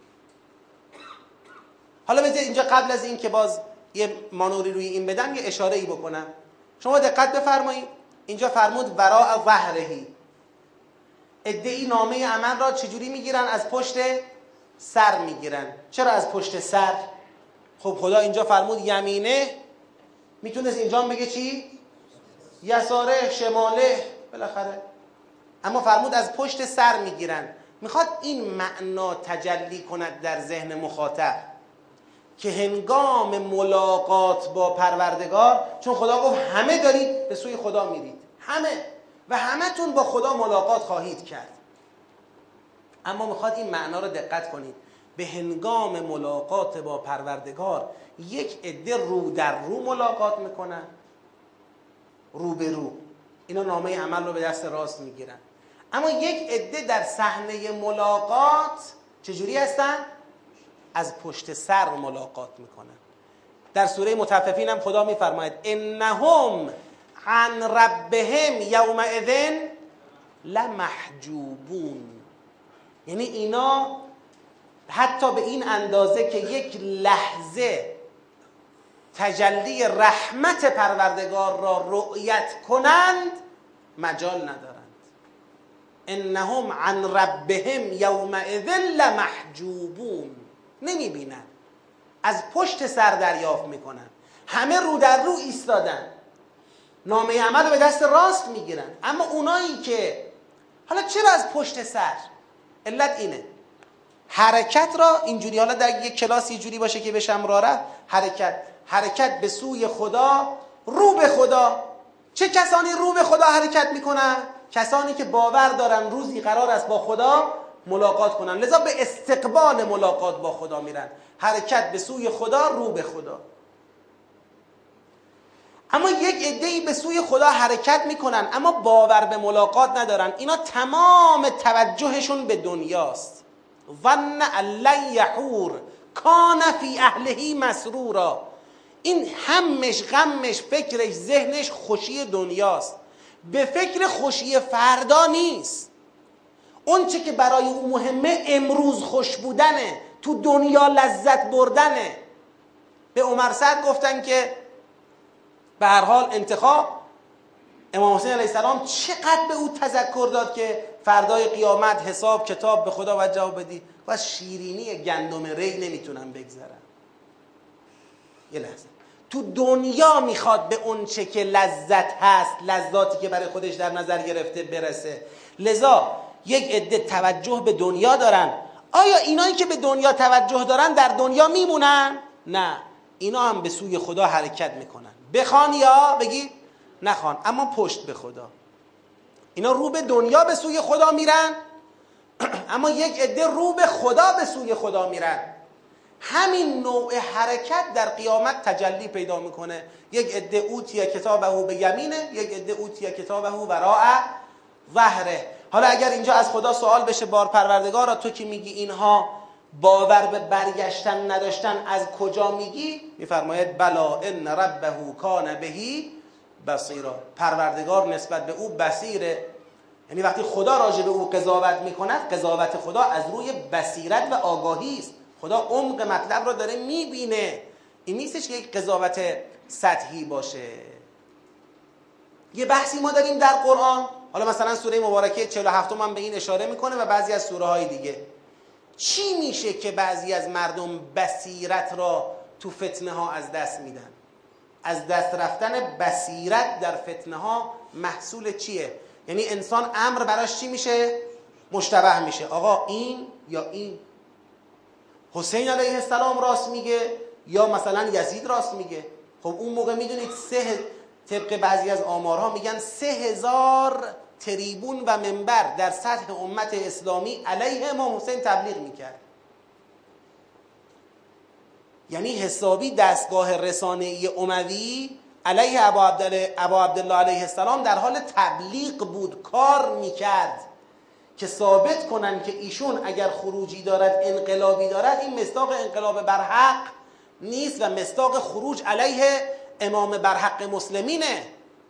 حالا بذارید اینجا قبل از این که باز یه مانوری روی این بدم یه اشاره ای بکنم. شما دقت بفرمایید، اینجا فرمود وراء ظهرهی. ادعی نامه عمل را چجوری میگیرن؟ از پشت سر میگیرن. چرا از پشت سر؟ خب خدا اینجا فرمود یمینه، میتونست اینجا بگه چی؟ یساره، شماله، بالاخره. اما فرمود از پشت سر میگیرن. میخواد این معنا تجلی کند در ذهن مخاطب که هنگام ملاقات با پروردگار، چون خدا گفت همه دارید به سوی خدا میرید، همه و همتون با خدا ملاقات خواهید کرد، اما میخواد این معنا رو دقت کنید. به هنگام ملاقات با پروردگار یک عده رو در رو ملاقات میکنن، رو به رو، اینا نامه عمل رو به دست راست میگیرن. اما یک عده در صحنه ملاقات چجوری هستن؟ از پشت سر ملاقات میکنن. در سوره مطففین هم خدا میفرماید انهم عن ربهم یومئذ لمحجوبون. یعنی اینا حتی به این اندازه که یک لحظه تجلی رحمت پروردگار را رؤیت کنند مجال ندارند. انهم عن ربهم یومئذ لمحجوبون. نمیبینن، از پشت سر دریافت میکنن. همه رو در رو ایستادن، نامه عمل رو به دست راست میگیرن. اما اونایی که حالا چرا از پشت سر؟ علت اینه حرکت را اینجوری، حالا در یک کلاس یه جوری باشه که بشم راه رفت، حرکت به سوی خدا، رو به خدا. چه کسانی رو به خدا حرکت میکنن؟ کسانی که باور دارن روزی قرار است با خدا ملاقات کنن، لذا به استقبال ملاقات با خدا میرن. حرکت به سوی خدا، رو به خدا. اما یک عده‌ای به سوی خدا حرکت میکنن اما باور به ملاقات ندارن. اینا تمام توجهشون به دنیاست. ظن ان لن یحور کان فی اهله مسرورا. این همش، غمش، فکرش، ذهنش خوشی دنیاست. به فکر خوشی فردا نیست. اون چه که برای او مهمه امروز خوش بودنه، تو دنیا لذت بردنه. به عمر سعد گفتن که به هر حال انتخاب، امام حسین علیه السلام چقدر به او تذکر داد که فردای قیامت حساب کتاب به خدا باید جواب بدی و از شیرینی گندم ری نمیتونم بگذرم. یه لحظه، تو دنیا میخواد به اون چه که لذت هست، لذاتی که برای خودش در نظر گرفته برسه. لذا یک عده توجه به دنیا دارن. آیا اینایی که به دنیا توجه دارن در دنیا میمونن؟ نه، اینا هم به سوی خدا حرکت میکنن، بخوان یا بگی نخوان، اما پشت به خدا. اینا رو به دنیا به سوی خدا میرن، اما یک عده رو به خدا به سوی خدا میرن. همین نوع حرکت در قیامت تجلی پیدا میکنه. یک عده اوتی کتابه به یمینه، یک عده اوتی کتابه وراء ظهره. حالا اگر اینجا از خدا سوال بشه، بار پروردگارا تو که میگی اینها باور به برگشتن نداشتن، از کجا میگی؟ میفرماید بلا ان ربه کان بهی بصیرا. پروردگار نسبت به او بصیره، یعنی وقتی خدا راجع به او قضاوت میکند، قضاوت خدا از روی بصیرت و آگاهی است. خدا عمق مطلب رو داره میبینه. این نیستش که یک قضاوت سطحی باشه. یه بحثی ما داریم در قرآن، حالا مثلا سوره مبارکه 47 هم به این اشاره میکنه و بعضی از سوره های دیگه. چی میشه که بعضی از مردم بصیرت را تو فتنه ها از دست میدن؟ از دست رفتن بصیرت در فتنه ها محصول چیه؟ یعنی انسان امر براش چی میشه؟ مشتبه میشه. آقا این یا این، حسین علیه السلام راست میگه یا مثلا یزید راست میگه. خب اون موقع میدونید طبق بعضی از آمارها میگن 3000 تریبون و منبر در سطح امت اسلامی علیه امام حسین تبلیغ میکرد. یعنی حسابی دستگاه رسانه‌ای اموی علیه ابا عبدالله علیه السلام در حال تبلیغ بود، کار میکرد که ثابت کنن که ایشون اگر خروجی دارد، انقلابی دارد، این مصداق انقلاب برحق نیست و مصداق خروج علیه امام برحق مسلمینه.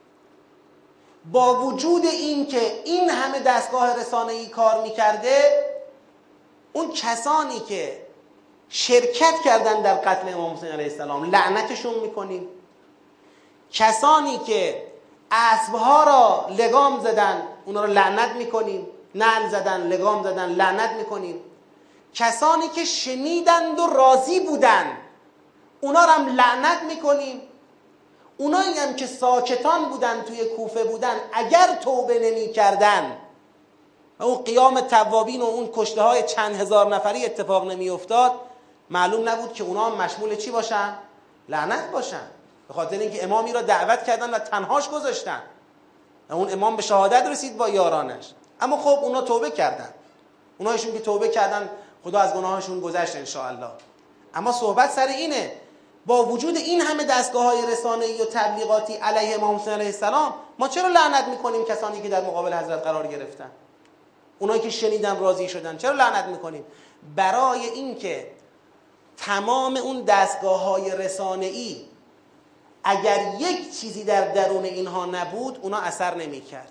با وجود این که این همه دستگاه رسانه‌ای کار میکرده، اون کسانی که شرکت کردن در قتل امام حسین علیه السلام لعنتشون میکنیم. کسانی که اسبها را لگام زدن اونا را لعنت میکنیم، نعل زدن، لگام زدن، لعنت میکنیم. کسانی که شنیدند و راضی بودن اونا را هم لعنت میکنیم. اونایی هم که ساکتان بودن، توی کوفه بودن، اگر توبه نمی کردن و اون قیام توابین و اون کشته های چند هزار نفری اتفاق نمی افتاد، معلوم نبود که اونا هم مشمول چی باشن؟ لعنت باشن. به خاطر اینکه امامی را دعوت کردن و تنهاش گذاشتن و اون امام به شهادت رسید با یارانش. اما خب اونا توبه کردن، اونایشون که توبه کردن خدا از گناهشون گذشت انشاءالله. اما صحبت سر اینه، با وجود این همه دستگاه‌های رسانه‌ای و تبلیغاتی علیه امام حسین علیه السلام، ما چرا لعنت میکنیم کسانی که در مقابل حضرت قرار گرفتن؟ اونایی که شنیدن راضی شدن چرا لعنت میکنیم؟ برای اینکه تمام اون دستگاه‌های رسانه‌ای اگر یک چیزی در درون اینها نبود اونا اثر نمی‌کرد.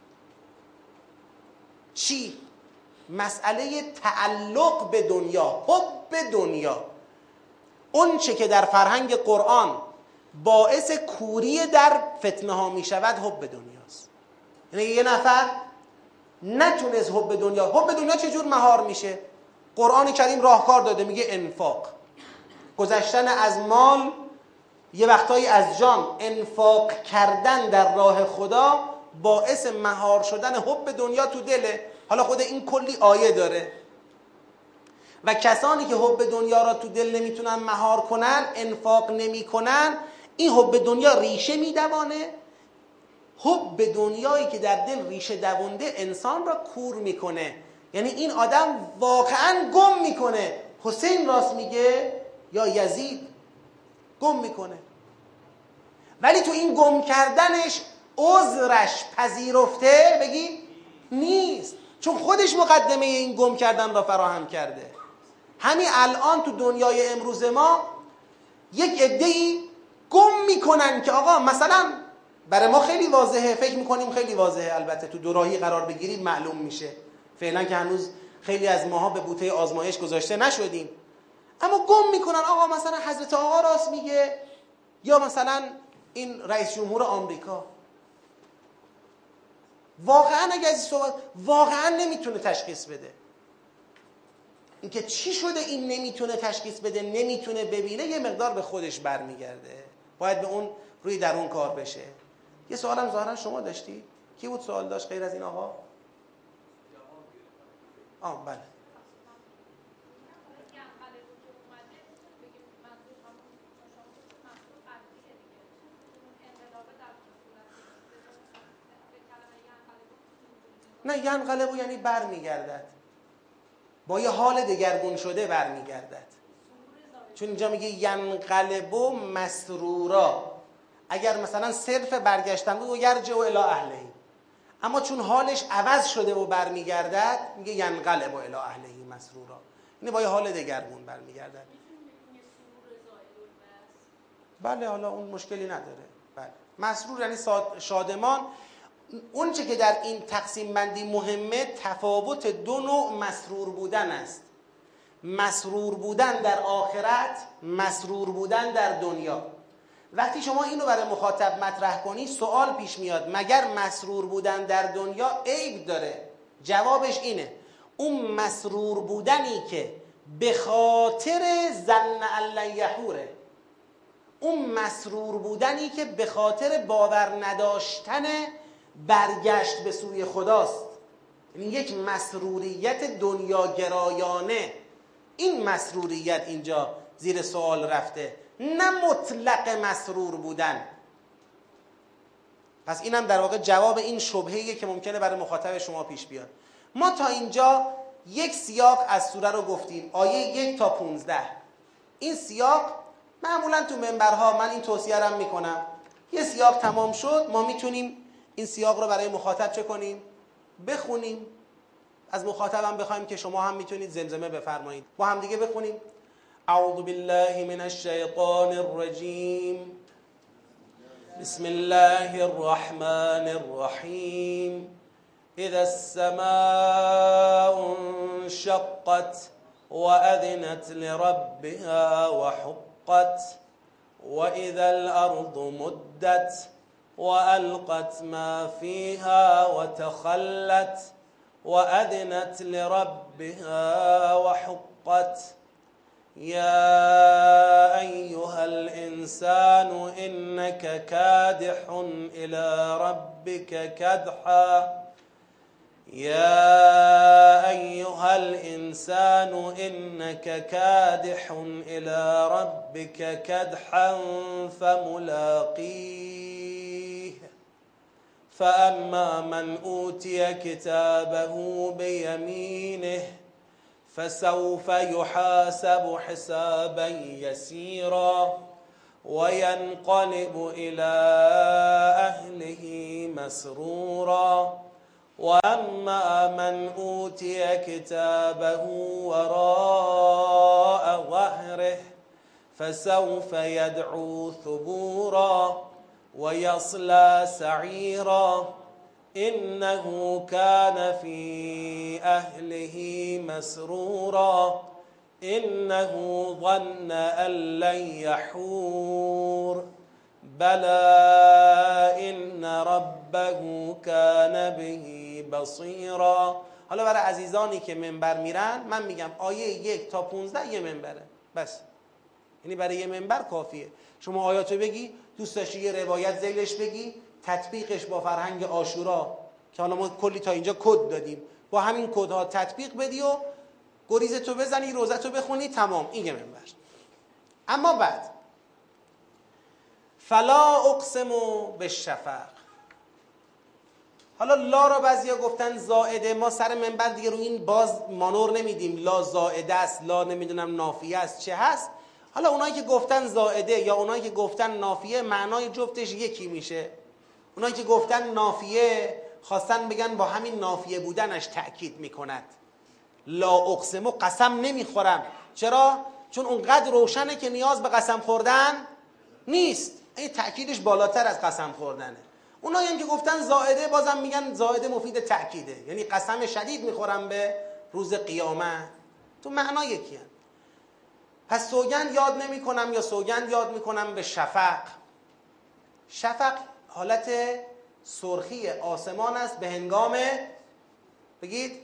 چی؟ مسئله تعلق به دنیا، حب دنیا. اون چه که در فرهنگ قرآن باعث کوری در فتنه ها می شود حب دنیاست. یعنی یه نفر نتونست حب دنیا چجور مهار میشه؟ قرآن کریم راهکار داده، میگه انفاق، گذشتن از مال، یه وقتایی از جان، انفاق کردن در راه خدا باعث مهار شدن حب دنیا تو دله. حالا خود این کلی آیه داره. و کسانی که حب دنیا را تو دل نمیتونن مهار کنن، انفاق نمی کنن، این حب دنیا ریشه میدوانه. حب دنیایی که در دل ریشه دوونده انسان را کور میکنه. یعنی این آدم واقعا گم میکنه حسین راست میگه یا یزید، گم میکنه. ولی تو این گم کردنش عذرش پذیرفته بگی نیست، چون خودش مقدمه این گم کردن را فراهم کرده. همین الان تو دنیای امروز ما یک عده‌ای گم میکنن که آقا مثلا برای ما خیلی واضحه، فکر میکنیم خیلی واضحه. البته تو دوراهی قرار بگیریم معلوم میشه. فعلا که هنوز خیلی از ماها به بوته آزمایش گذاشته نشدیم، اما گم میکنن آقا مثلا حضرت آقا راست میگه، یا مثلا این رئیس جمهور آمریکا. واقعا اگه از این صحبت واقعا نمیتونه تشخیص بده. اینکه چی شده این نمیتونه تشخیص بده، نمیتونه ببینه، یه مقدار به خودش برمیگرده. باید به اون روی درون کار بشه. یه سوالم ظاهرا شما داشتی؟ کی بود سوال داشت غیر از این آقا؟ بله. نه ینقلبو یعنی برمیگردد، با یه حال دگرگون شده برمیگردد. چون اینجا میگه ینقلبو مسرورا. اگر مثلا صرف برگشتن بود و یرجع الی اهله، اما چون حالش عوض شده و برمیگردد میگه ینقلبو الی اهله مسرورا، یعنی با یه حال دگرگون برمیگردد. بله حالا اون مشکلی نداره. بله مسرور یعنی شادمان. اون چه که در این تقسیم بندی مهمه تفاوت دو نوع مسرور بودن است. مسرور بودن در آخرت، مسرور بودن در دنیا. وقتی شما اینو برای مخاطب مطرح کنی سوال پیش میاد مگر مسرور بودن در دنیا عیب داره؟ جوابش اینه اون مسرور بودنی که به خاطر ظن ان یحوره، اون مسرور بودنی که به خاطر باور نداشتن برگشت به سوی خداست، یعنی یک مسروریت دنیاگرایانه. این مسروریت اینجا زیر سوال رفته، نه مطلق مسرور بودن. پس اینم در واقع جواب این شبهه‌ایه که ممکنه برای مخاطب شما پیش بیاد. ما تا اینجا یک سیاق از سوره رو گفتیم، آیه 1 تا 15. این سیاق معمولا تو منبرها من این توصیه رو میکنم، یه سیاق تمام شد ما میتونیم این سیاق رو برای مخاطب چه کنیم؟ بخونیم. از مخاطبم بخوایم که شما هم میتونید زمزمه بفرمایید. با هم دیگه بخونیم. اعوذ بالله من الشیطان الرجیم. بسم الله الرحمن الرحیم. اذا السماء انشقت وأذنت لربها وحقت وإذا الأرض مدت وألقت ما فيها وتخلت وأذنت لربها وحقت يا أيها الإنسان إنك كادح إلى ربك كدحا يا أيها الإنسان إنك كادح إلى ربك كدحا فملاقيه فأما من أوتي كتابه بيمينه فسوف يحاسب حسابا يسيرا وينقلب إلى أهله مسرورا وأما من أوتي كتابه وراء ظهره فسوف يدعو ثبورا ويصلى سعيرا إنه كان في أهله مسرورا إنه ظن أن لن يحور بلى إن ربه كان به بصیرا. حالا برای عزیزانی که منبر میرن من میگم آیه 1 تا 15 یه منبره بس، یعنی برای یه منبر کافیه. شما آیاتو بگی، دوست داشتی یه روایت ذیلش بگی، تطبیقش با فرهنگ عاشورا که حالا ما کلی تا اینجا کد دادیم، با همین کدها تطبیق بدی و گریزتو بزنی، روزتو بخونی، تمام. این یه منبر. اما بعد فلا اقسم بالشفق. حالا لا را بعضیا گفتن زائده، ما سر منبر دیگه رو این باز مانور نمیدیم، لا زائده است، لا نمیدونم نافیه است، چه هست. حالا اونایی که گفتن زائده یا اونایی که گفتن نافیه معنای جفتش یکی میشه. اونایی که گفتن نافیه خواستن بگن با همین نافیه بودنش تأکید میکند. لا اقسم، قسم نمیخورم. چرا؟ چون اونقدر روشنه که نیاز به قسم خوردن نیست. این تأکیدش بالاتر از قسم خوردنه. اونایی هم که گفتن زائده بازم میگن زائده مفید تأکیده، یعنی قسم شدید میخورم به روز قیامت. تو معنا یکی هم. پس سوگند یاد نمی کنم یا سوگند یاد میکنم به شفق. شفق حالت سرخی آسمان است به هنگام، بگید،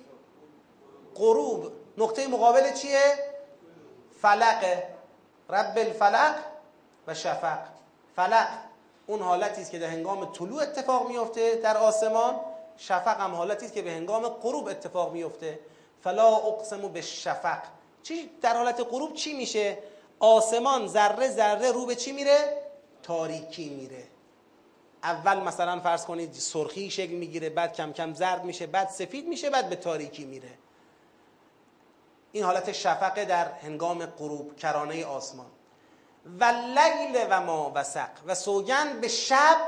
غروب. نقطه مقابل چیه؟ فلق. رب الفلق و شفق. فلق اون حالتی است که در هنگام طلوع اتفاق میفته در آسمان، شفق هم حالتی است که به هنگام غروب اتفاق میفته. فلا اقسم بالشفق. چی در حالت غروب چی میشه؟ آسمان ذره ذره رو به چی میره؟ تاریکی میره. اول مثلا فرض کنید سرخی شکل میگیره، بعد کم کم زرد میشه، بعد سفید میشه، بعد به تاریکی میره. این حالت شفق در هنگام غروب، کرانه آسمان. و لیل و ما وسق. و سوگند به شب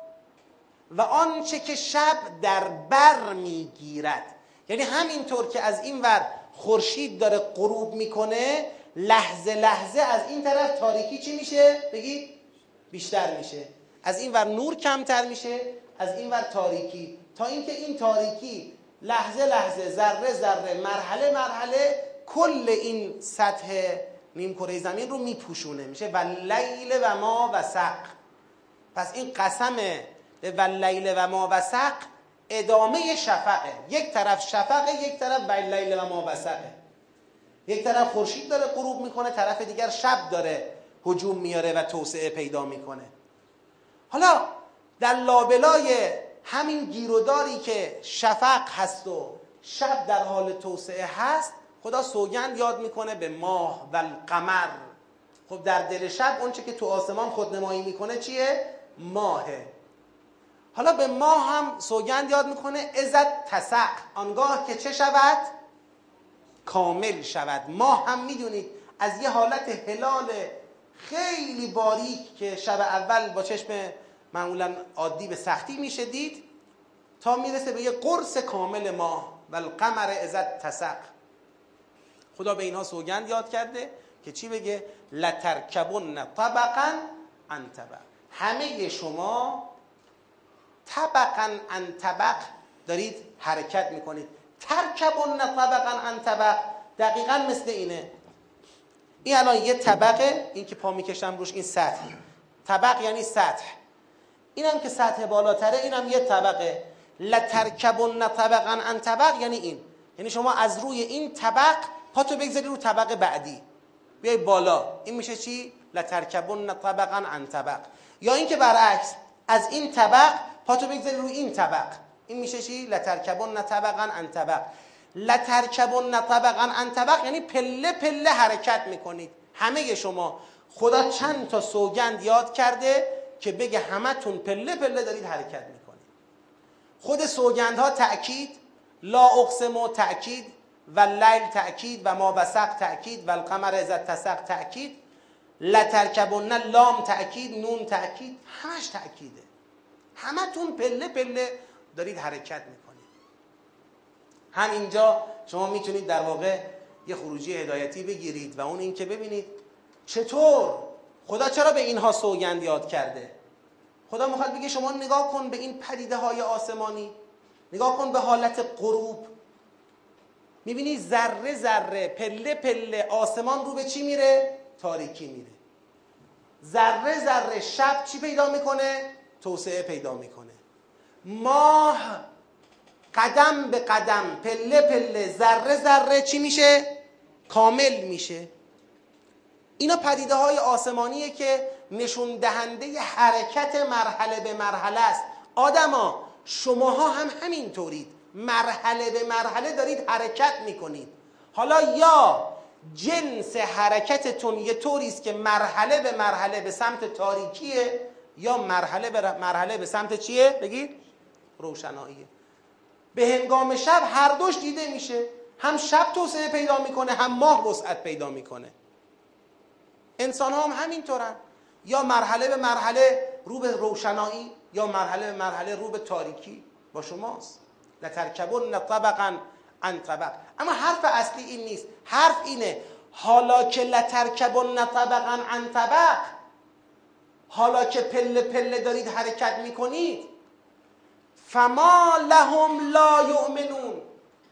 و آنچه که شب در بر میگیرد. یعنی همینطور که از این ور خورشید داره غروب میکنه، لحظه لحظه از این طرف تاریکی چی میشه؟ بگید بیشتر میشه. از این ور نور کمتر میشه، از این ور تاریکی، تا اینکه این تاریکی لحظه لحظه، ذره ذره، مرحله مرحله کل این سطح نیم کره زمین رو میپوشونه. میشه و لیل و ما وسق. پس این قسم و لیل و ما وسق ادامه شفقه. یک طرف شفقه، یک طرف و لیل و ما وسقه. یک طرف خورشید داره غروب میکنه، طرف دیگر شب داره هجوم میاره و توسعه پیدا میکنه. حالا در لابلای همین گیروداری که شفق هست و شب در حال توسعه هست، خدا سوگند یاد میکنه به ماه و القمر. خب در دل شب اونچه که تو آسمان خودنمایی میکنه چیه؟ ماهه. حالا به ماه هم سوگند یاد میکنه ازت تسق، آنگاه که چه شود؟ کامل شود. ماه هم میدونید از یه حالت هلال خیلی باریک که شب اول با چشم معمولا عادی به سختی میشه دید، تا میرسه به یه قرص کامل ماه. و القمر ازت تسق. خدا به اینها سوگند یاد کرده که چی بگه؟ لترکبن طبقا عن طبق. همه شما طبقا عن طبق دارید حرکت میکنید. ترکبن طبقا عن طبق دقیقا مثل اینه. این الان یه طبقه، این که پا میکشم روش این سطح. طبق یعنی سطح. اینم که سطح بالاتره، اینم یه طبقه. لترکبن طبقا عن طبق یعنی این. یعنی شما از روی این طبق پاتو بگذاری رو طبق بعدی، بیای بالا. این میشه چی؟ لترکبن طبقا عن طبق. یا این که برعکس، از این طبق پاتو بگذاری رو این طبق. این میشه چی؟ لترکبن طبقا عن طبق. لترکبن طبقا عن طبق یعنی پله پله حرکت میکنید همه شما. خدا چند تا سوگند یاد کرده که بگه همتون پله پله دارید حرکت میکنید. خود سوگندها تأکید، لا اقسم تأکید، و لیل تأکید، و ما وسق تأکید، و القمر ازت تسق تأکید، لترکبن لام تأکید، نون تأکید، همش تأکیده. همتون پله پله دارید حرکت میکنید. همینجا شما میتونید در واقع یه خروجی هدایتی بگیرید و اون این که ببینید چطور خدا چرا به اینها سوگند یاد کرده. خدا میخواد بگه شما نگاه کن به این پدیده های آسمانی، نگاه کن به حالت غروب، میبینی ذره ذره، پله پله آسمان رو به چی میره؟ تاریکی میره. ذره ذره شب چی پیدا میکنه؟ توسعه پیدا میکنه. ماه قدم به قدم، پله پله، ذره ذره چی میشه؟ کامل میشه. اینا پدیده های آسمانیه که نشون دهنده حرکت مرحله به مرحله است. آدما شماها هم همین طورید، مرحله به مرحله دارید حرکت میکنید. حالا یا جنس حرکتتون یه طوریست که مرحله به مرحله به سمت تاریکیه، یا مرحله به مرحله به سمت چیه؟ بگید روشناییه. به هنگام شب هر دوش دیده میشه، هم شب توسعه پیدا میکنه، هم ماه وسعت پیدا میکنه. انسان ها هم همینطورن، یا مرحله به مرحله رو به روشنایی، یا مرحله به مرحله رو به تاریکی. با شماست. لترکبن طبقا عن طبق. اما حرف اصلی این نیست. حرف اینه حالا که لترکبن طبقا عن طبق، حالا که پله پله دارید حرکت میکنید، فما لهم لا یؤمنون.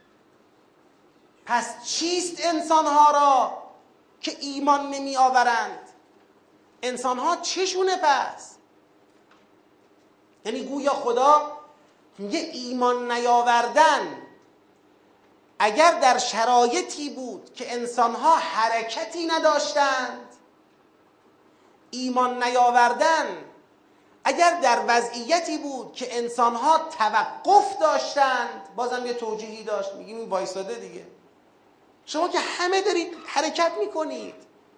پس چیست انسانها را که ایمان نمی آورند؟ انسانها چشونه پس؟ یعنی گویا خدا میگه ایمان نیاوردن اگر در شرایطی بود که انسانها حرکتی نداشتند، ایمان نیاوردن اگر در وضعیتی بود که انسانها توقف داشتند، بازم یه توجیهی داشت، میگیم این وایساده دیگه. شما که همه دارید حرکت میکنید،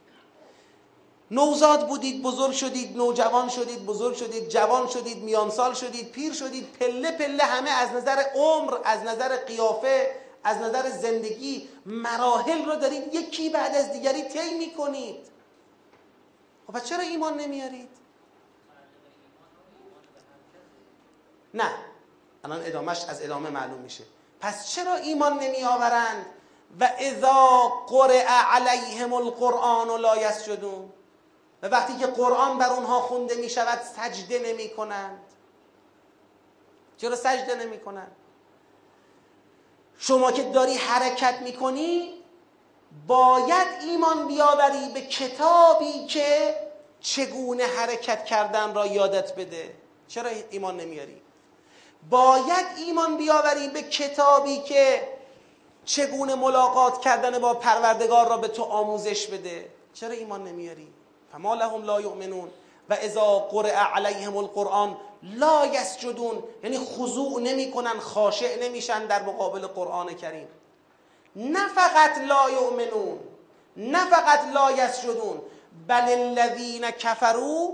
نوزاد بودید بزرگ شدید، نوجوان شدید بزرگ شدید، جوان شدید میانسال شدید، پیر شدید، پله پله همه از نظر عمر، از نظر قیافه، از نظر زندگی مراحل رو دارید یکی بعد از دیگری طی میکنید. خب پس چرا ایمان نمیارید؟ نه، الان ادامهش از ادامه معلوم میشه. پس چرا ایمان نمی آورند؟ و اذا قرئ علیهم القرآن لا یسجدون، و وقتی که قرآن بر اونها خونده می شود سجده نمی کنند. چرا سجده نمی کنند؟ شما که داری حرکت می کنی باید ایمان بیاوری به کتابی که چگونه حرکت کردن را یادت بده. چرا ایمان نمیاری؟ باید ایمان بیاوری به کتابی که چگونه ملاقات کردن با پروردگار را به تو آموزش بده. چرا ایمان نمیاری؟ فما لهم لا یؤمنون و اذا قرئ علیهم القرآن لا یسجدون، یعنی خضوع نمی کنن، خاشع نمیشن در مقابل قرآن کریم. نه فقط لا یؤمنون، نه فقط لا یسجدون، بل الذین کفروا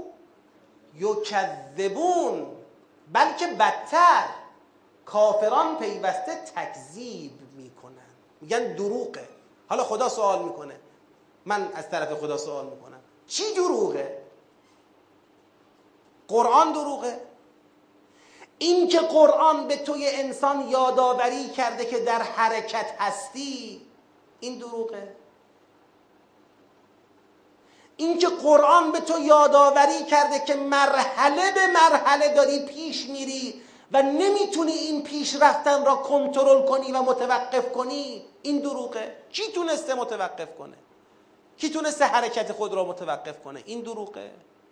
یکذبون، بلکه بدتر کافران پیوسته تکذیب میکنن، میگن دروغه. حالا خدا سوال میکنه، من از طرف خدا سوال میکنم چی دروغه؟ قرآن دروغه؟ این که قرآن به توی انسان یادآوری کرده که در حرکت هستی، این دروغه؟ این که قرآن به تو یادآوری کرده که مرحله به مرحله داری پیش میری و نمیتونی این پیش رفتن را کنترل کنی و متوقف کنی، این دروغه؟ کی تونسته متوقف کنه؟ کی تونسته حرکت خود را متوقف کنه؟ این دروغه؟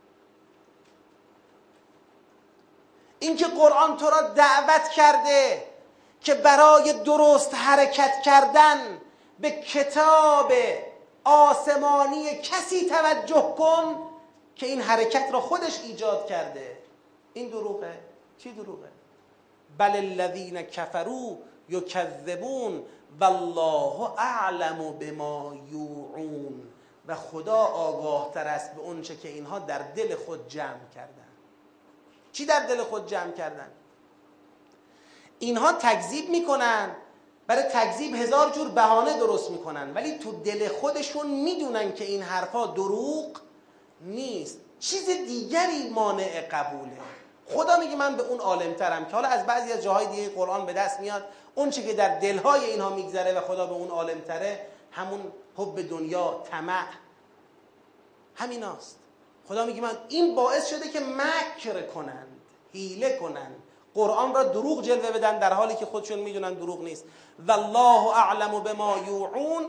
این که قرآن تو را دعوت کرده که برای درست حرکت کردن به کتاب آسمانی کسی توجه کن که این حرکت را خودش ایجاد کرده، این دروغه؟ چی دروغه؟ بل الذین کفروا یکذبون والله اعلم بما یوعون، و خدا آگاه تر است به اون چه که اینها در دل خود جمع کردن. چی در دل خود جمع کردن؟ اینها تکذیب میکنن، برای تکذیب هزار جور بهانه درست میکنن، ولی تو دل خودشون میدونن که این حرفا دروغ نیست، چیز دیگری مانع قبوله. خدا میگه من به اون عالمترم، که حالا از بعضی از جاهای دیگه قرآن به دست میاد اون چه که در دلهای اینها میگذره و خدا به اون عالمتره، همون حب دنیا، طمع، همیناست. خدا میگه من این باعث شده که مکر کنند، حیله کنند، قرآن را دروغ جلوه بدن در حالی که خودشون میدونن دروغ نیست. والله اعلم بما یوعون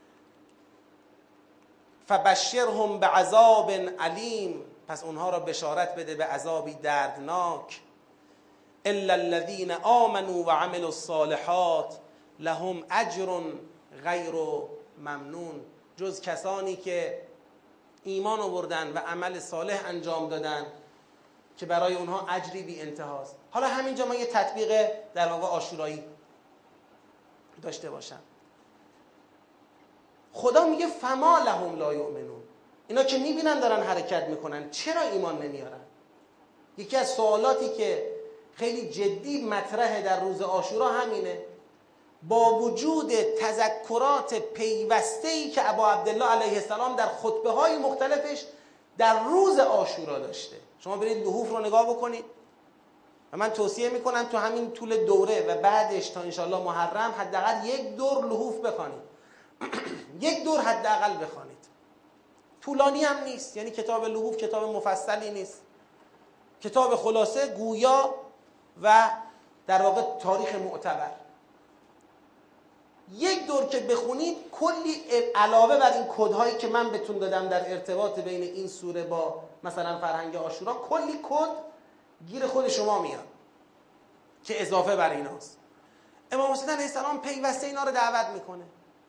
فبشرهم بعذاب علیم، پس اونها را بشارت بده به عذابی دردناک. الا الذين آمنوا وعملوا الصالحات لهم اجر غیر ممنون، جز کسانی که ایمان آوردن و عمل صالح انجام دادن که برای اونها اجری بی انتهاست. حالا همینجا ما یه تطبیق در واقع عاشورایی داشته باشم. خدا میگه فما لهم لا یؤمنون، اینا که میبینن دارن حرکت میکنن چرا ایمان نمیارن؟ یکی از سوالاتی که خیلی جدی مطرحه در روز عاشورا همینه. با وجود تذکرات پیوسته‌ای که ابا عبدالله علیه السلام در خطبه های مختلفش در روز عاشورا داشته، شما برید لحوف رو نگاه بکنید و من توصیه میکنم تو همین طول دوره و بعدش تا انشالله محرم حداقل یک دور لحوف بخوانید یک دور حداقل بخوانید. طولانی هم نیست، یعنی کتاب لحوف کتاب مفصلی نیست، کتاب خلاصه گویا و در واقع تاریخ معتبر. یک دور که بخونید کلی علاوه بر این کدهایی که من بهتون دادم در ارتباط بین این سوره با مثلا فرهنگ عاشورا، کلی کد گیر خود شما میاد که اضافه بر ایناست. امام حسین علیه السلام پیوسته اینا رو دعوت میکنه،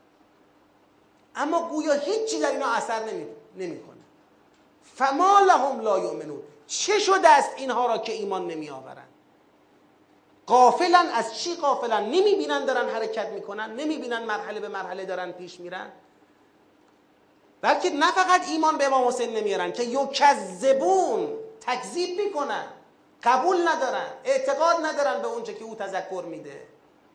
اما گویا هیچی در اینا اثر نمیکنه. فما لهم لا یؤمنون، چه شده است اینها را که ایمان نمی آورند؟ غافلن از چی؟ غافلن نمیبینن دارن حرکت میکنن، نمیبینن مرحله به مرحله دارن پیش میرن. بلکه نه فقط ایمان به امام حسین نمیارن که یکذبون، تکذیب میکنن، قبول ندارن، اعتقاد ندارن به اونچه که او تذکر میده.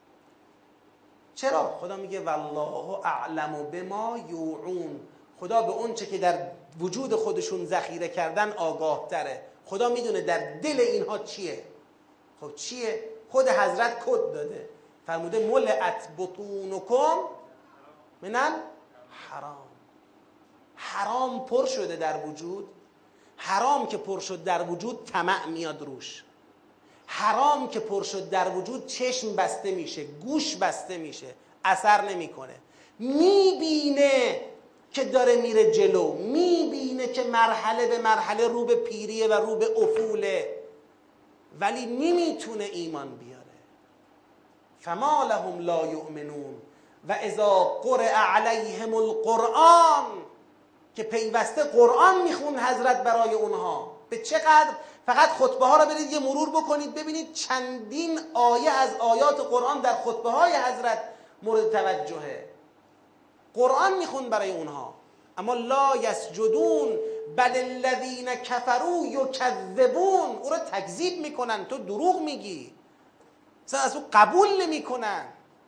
چرا؟ خدا میگه والله اعلم بما یوعون، خدا به اونچه که در وجود خودشون ذخیره کردن آگاه تره. خدا میدونه در دل اینها چیه. خب چیه؟ خود حضرت کد داده، فرموده ملئت بطونکم من الحرام. حرام پر شده در وجود. حرام که پر شد در وجود طمع میاد روش. حرام که پر شد در وجود چشم بسته میشه، گوش بسته میشه، اثر نمیکنه. میبینه که داره میره جلو، میبینه که مرحله به مرحله رو به پیریه و رو به افوله، ولی نمیتونه ایمان بیاره. فما لهم لا یؤمنون و اذا قرئ علیهم القرآن، که پیوسته قرآن میخون حضرت برای اونها. به چقدر؟ فقط خطبه ها را برید یه مرور بکنید ببینید چندین آیه از آیات قرآن در خطبه های حضرت مورد توجهه. قرآن میخون برای اونها. اما لا یسجدون بل الذین کفروا یکذبون، او را تکذیب میکنن، تو دروغ میگی، اصلا از او قبول نمیکنن.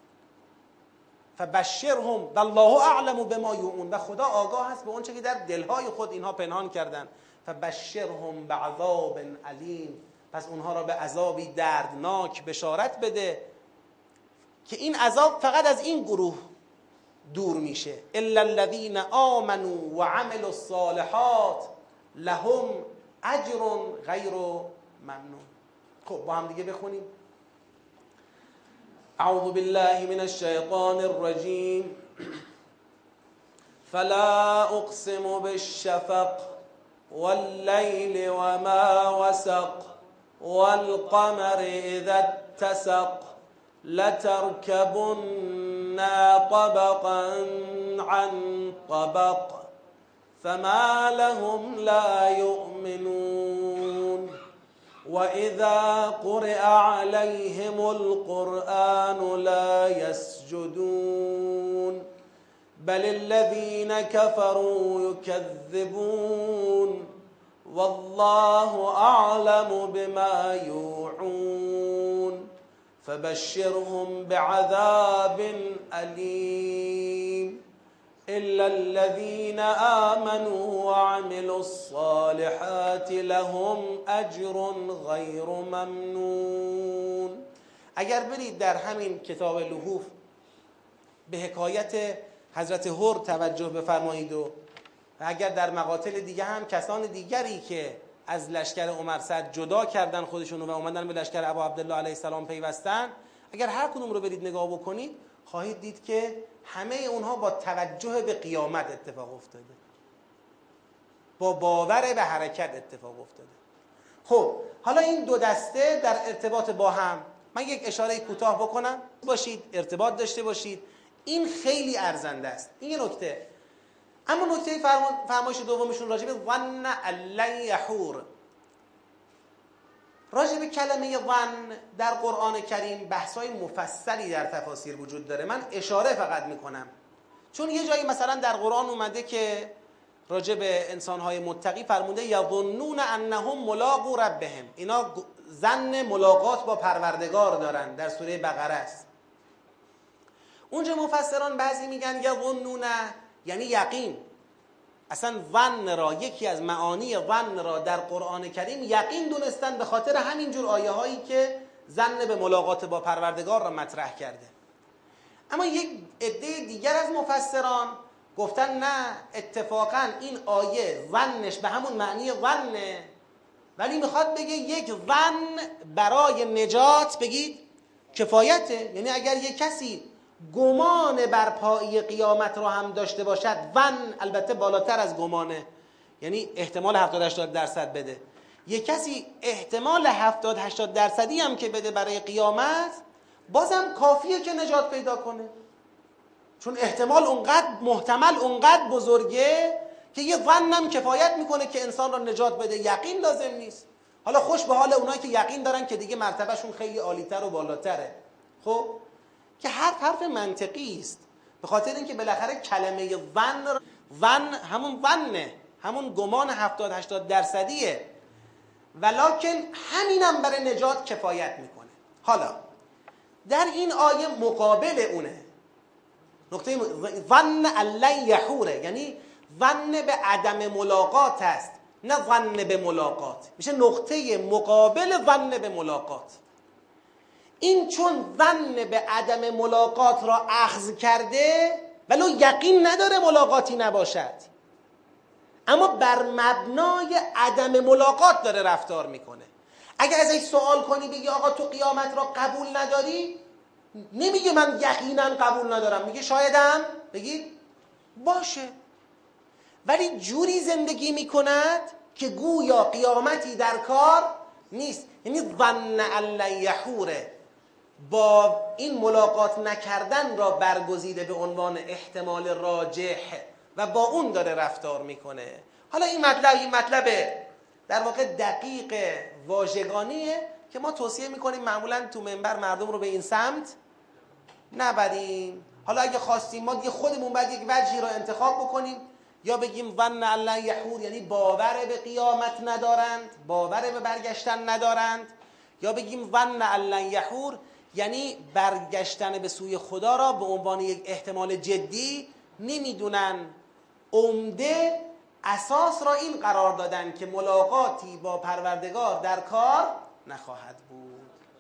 فبشرهم والله اعلم بما یوعون، و خدا آگاه است به اون چه که در دلهای خود اینها پنهان کردن. فبشرهم بعذاب علیم، پس اونها را به عذابی دردناک بشارت بده که این عذاب فقط از این گروه دور میشه. الا الذين آمنوا وعملوا الصالحات لهم اجر غیر ممنون. خب با هم دیگه بخونیم. اعوذ بالله من الشیطان الرجیم. فلا اقسم بالشفق واللیل وما وسق والقمر اذا اتسق لتركبن طبقا عن طبق فما لهم لا يؤمنون وإذا قرئ عليهم القرآن لا يسجدون بل الذين كفروا يكذبون والله أعلم بما يوعون فبشرهم بعذاب أليم إلا الذين آمنوا وعملوا الصالحات لهم أجر غير ممنون. اگر برید در همین کتاب لحوف به حکایت حضرت هر توجه بفرمایید و اگر در مقاتل دیگه هم کسان دیگری که از لشکر عمر سعد جدا کردن خودشون و اومدن به لشکر ابا عبدالله علیه السلام پیوستن، اگر هر کدوم رو برید نگاه بکنید خواهید دید که همه اونها با توجه به قیامت اتفاق افتاده، با باور به حرکت اتفاق افتاده. خب حالا این دو دسته در ارتباط با هم من یک اشاره کوتاه بکنم باشید، ارتباط داشته باشید. این خیلی ارزنده است، این یه نکته. اما نکته فرمایش دومشون راجع به ظن لن یحور. راجع به کلمه ظن در قرآن کریم بحث‌های مفصلی در تفاسیر وجود داره. من اشاره فقط میکنم چون یه جایی مثلا در قرآن اومده که راجع به انسان‌های متقی فرموده یظنون انهم ملاقو ربهم، اینا ظن ملاقات با پروردگار دارن، در سوره بقره است. اونجا مفسران بعضی میگن یظنون یعنی یقین. اصلا ظن را، یکی از معانی ظن را در قرآن کریم یقین دونستن، به خاطر همینجور آیه هایی که ظن به ملاقات با پروردگار را مطرح کرده. اما یک عده دیگر از مفسران گفتن نه، اتفاقا این آیه ظنش به همون معنی ظنه ولی میخواد بگه یک ظن برای نجات بگید کفایته. یعنی اگر یک کسی گمان برپایی قیامت رو هم داشته باشد، ظن البته بالاتر از گمانه، یعنی احتمال 70-80% بده، یک کسی احتمال 70-80% هم که بده برای قیامت، بازم کافیه که نجات پیدا کنه، چون احتمال اونقدر محتمل اونقدر بزرگه که یه ظنم کفایت میکنه که انسان را نجات بده، یقین لازم نیست. حالا خوش به حال اونایی که یقین دارن که دیگه مرتبهشون خیلی عالی‌تر و بالاتره. خب که حرف منطقی است، به خاطر اینکه بالاخره کلمه ظن همون ظنه، همون گمان 70-80%، ولکن همینم برای نجات کفایت میکنه. حالا در این آیه مقابل اونه، نقطه ظن لن یحوره، یعنی ظن به عدم ملاقات است، نه ظن به ملاقات، میشه نقطه مقابل ظن به ملاقات. این چون ظن به عدم ملاقات را اخذ کرده، ولو یقین نداره ملاقاتی نباشد، اما بر مبنای عدم ملاقات داره رفتار میکنه. اگه ازش سوال کنی بگی آقا تو قیامت را قبول نداری، نمیگه من یقینا قبول ندارم، میگه شایدم، بگید باشه، ولی جوری زندگی میکند که گویا قیامتی در کار نیست. یعنی ظن لن یحوره، با این ملاقات نکردن را برگزیده به عنوان احتمال راجح و با اون داره رفتار میکنه. حالا این مطلب در واقع دقیق واژگانیه که ما توصیه میکنیم معمولا تو منبر مردم رو به این سمت نبریم. حالا اگه خواستیم ما دیگه خودمون باید یک وجهی رو انتخاب بکنیم، یا بگیم ظن لن یحور یعنی باور به قیامت ندارند، باور به برگشتن ندارند، یا بگیم ظن لن یحور یعنی برگشتن به سوی خدا را به عنوان یک احتمال جدی نمیدونن، عمده اساس را این قرار دادن که ملاقاتی با پروردگار در کار نخواهد بود.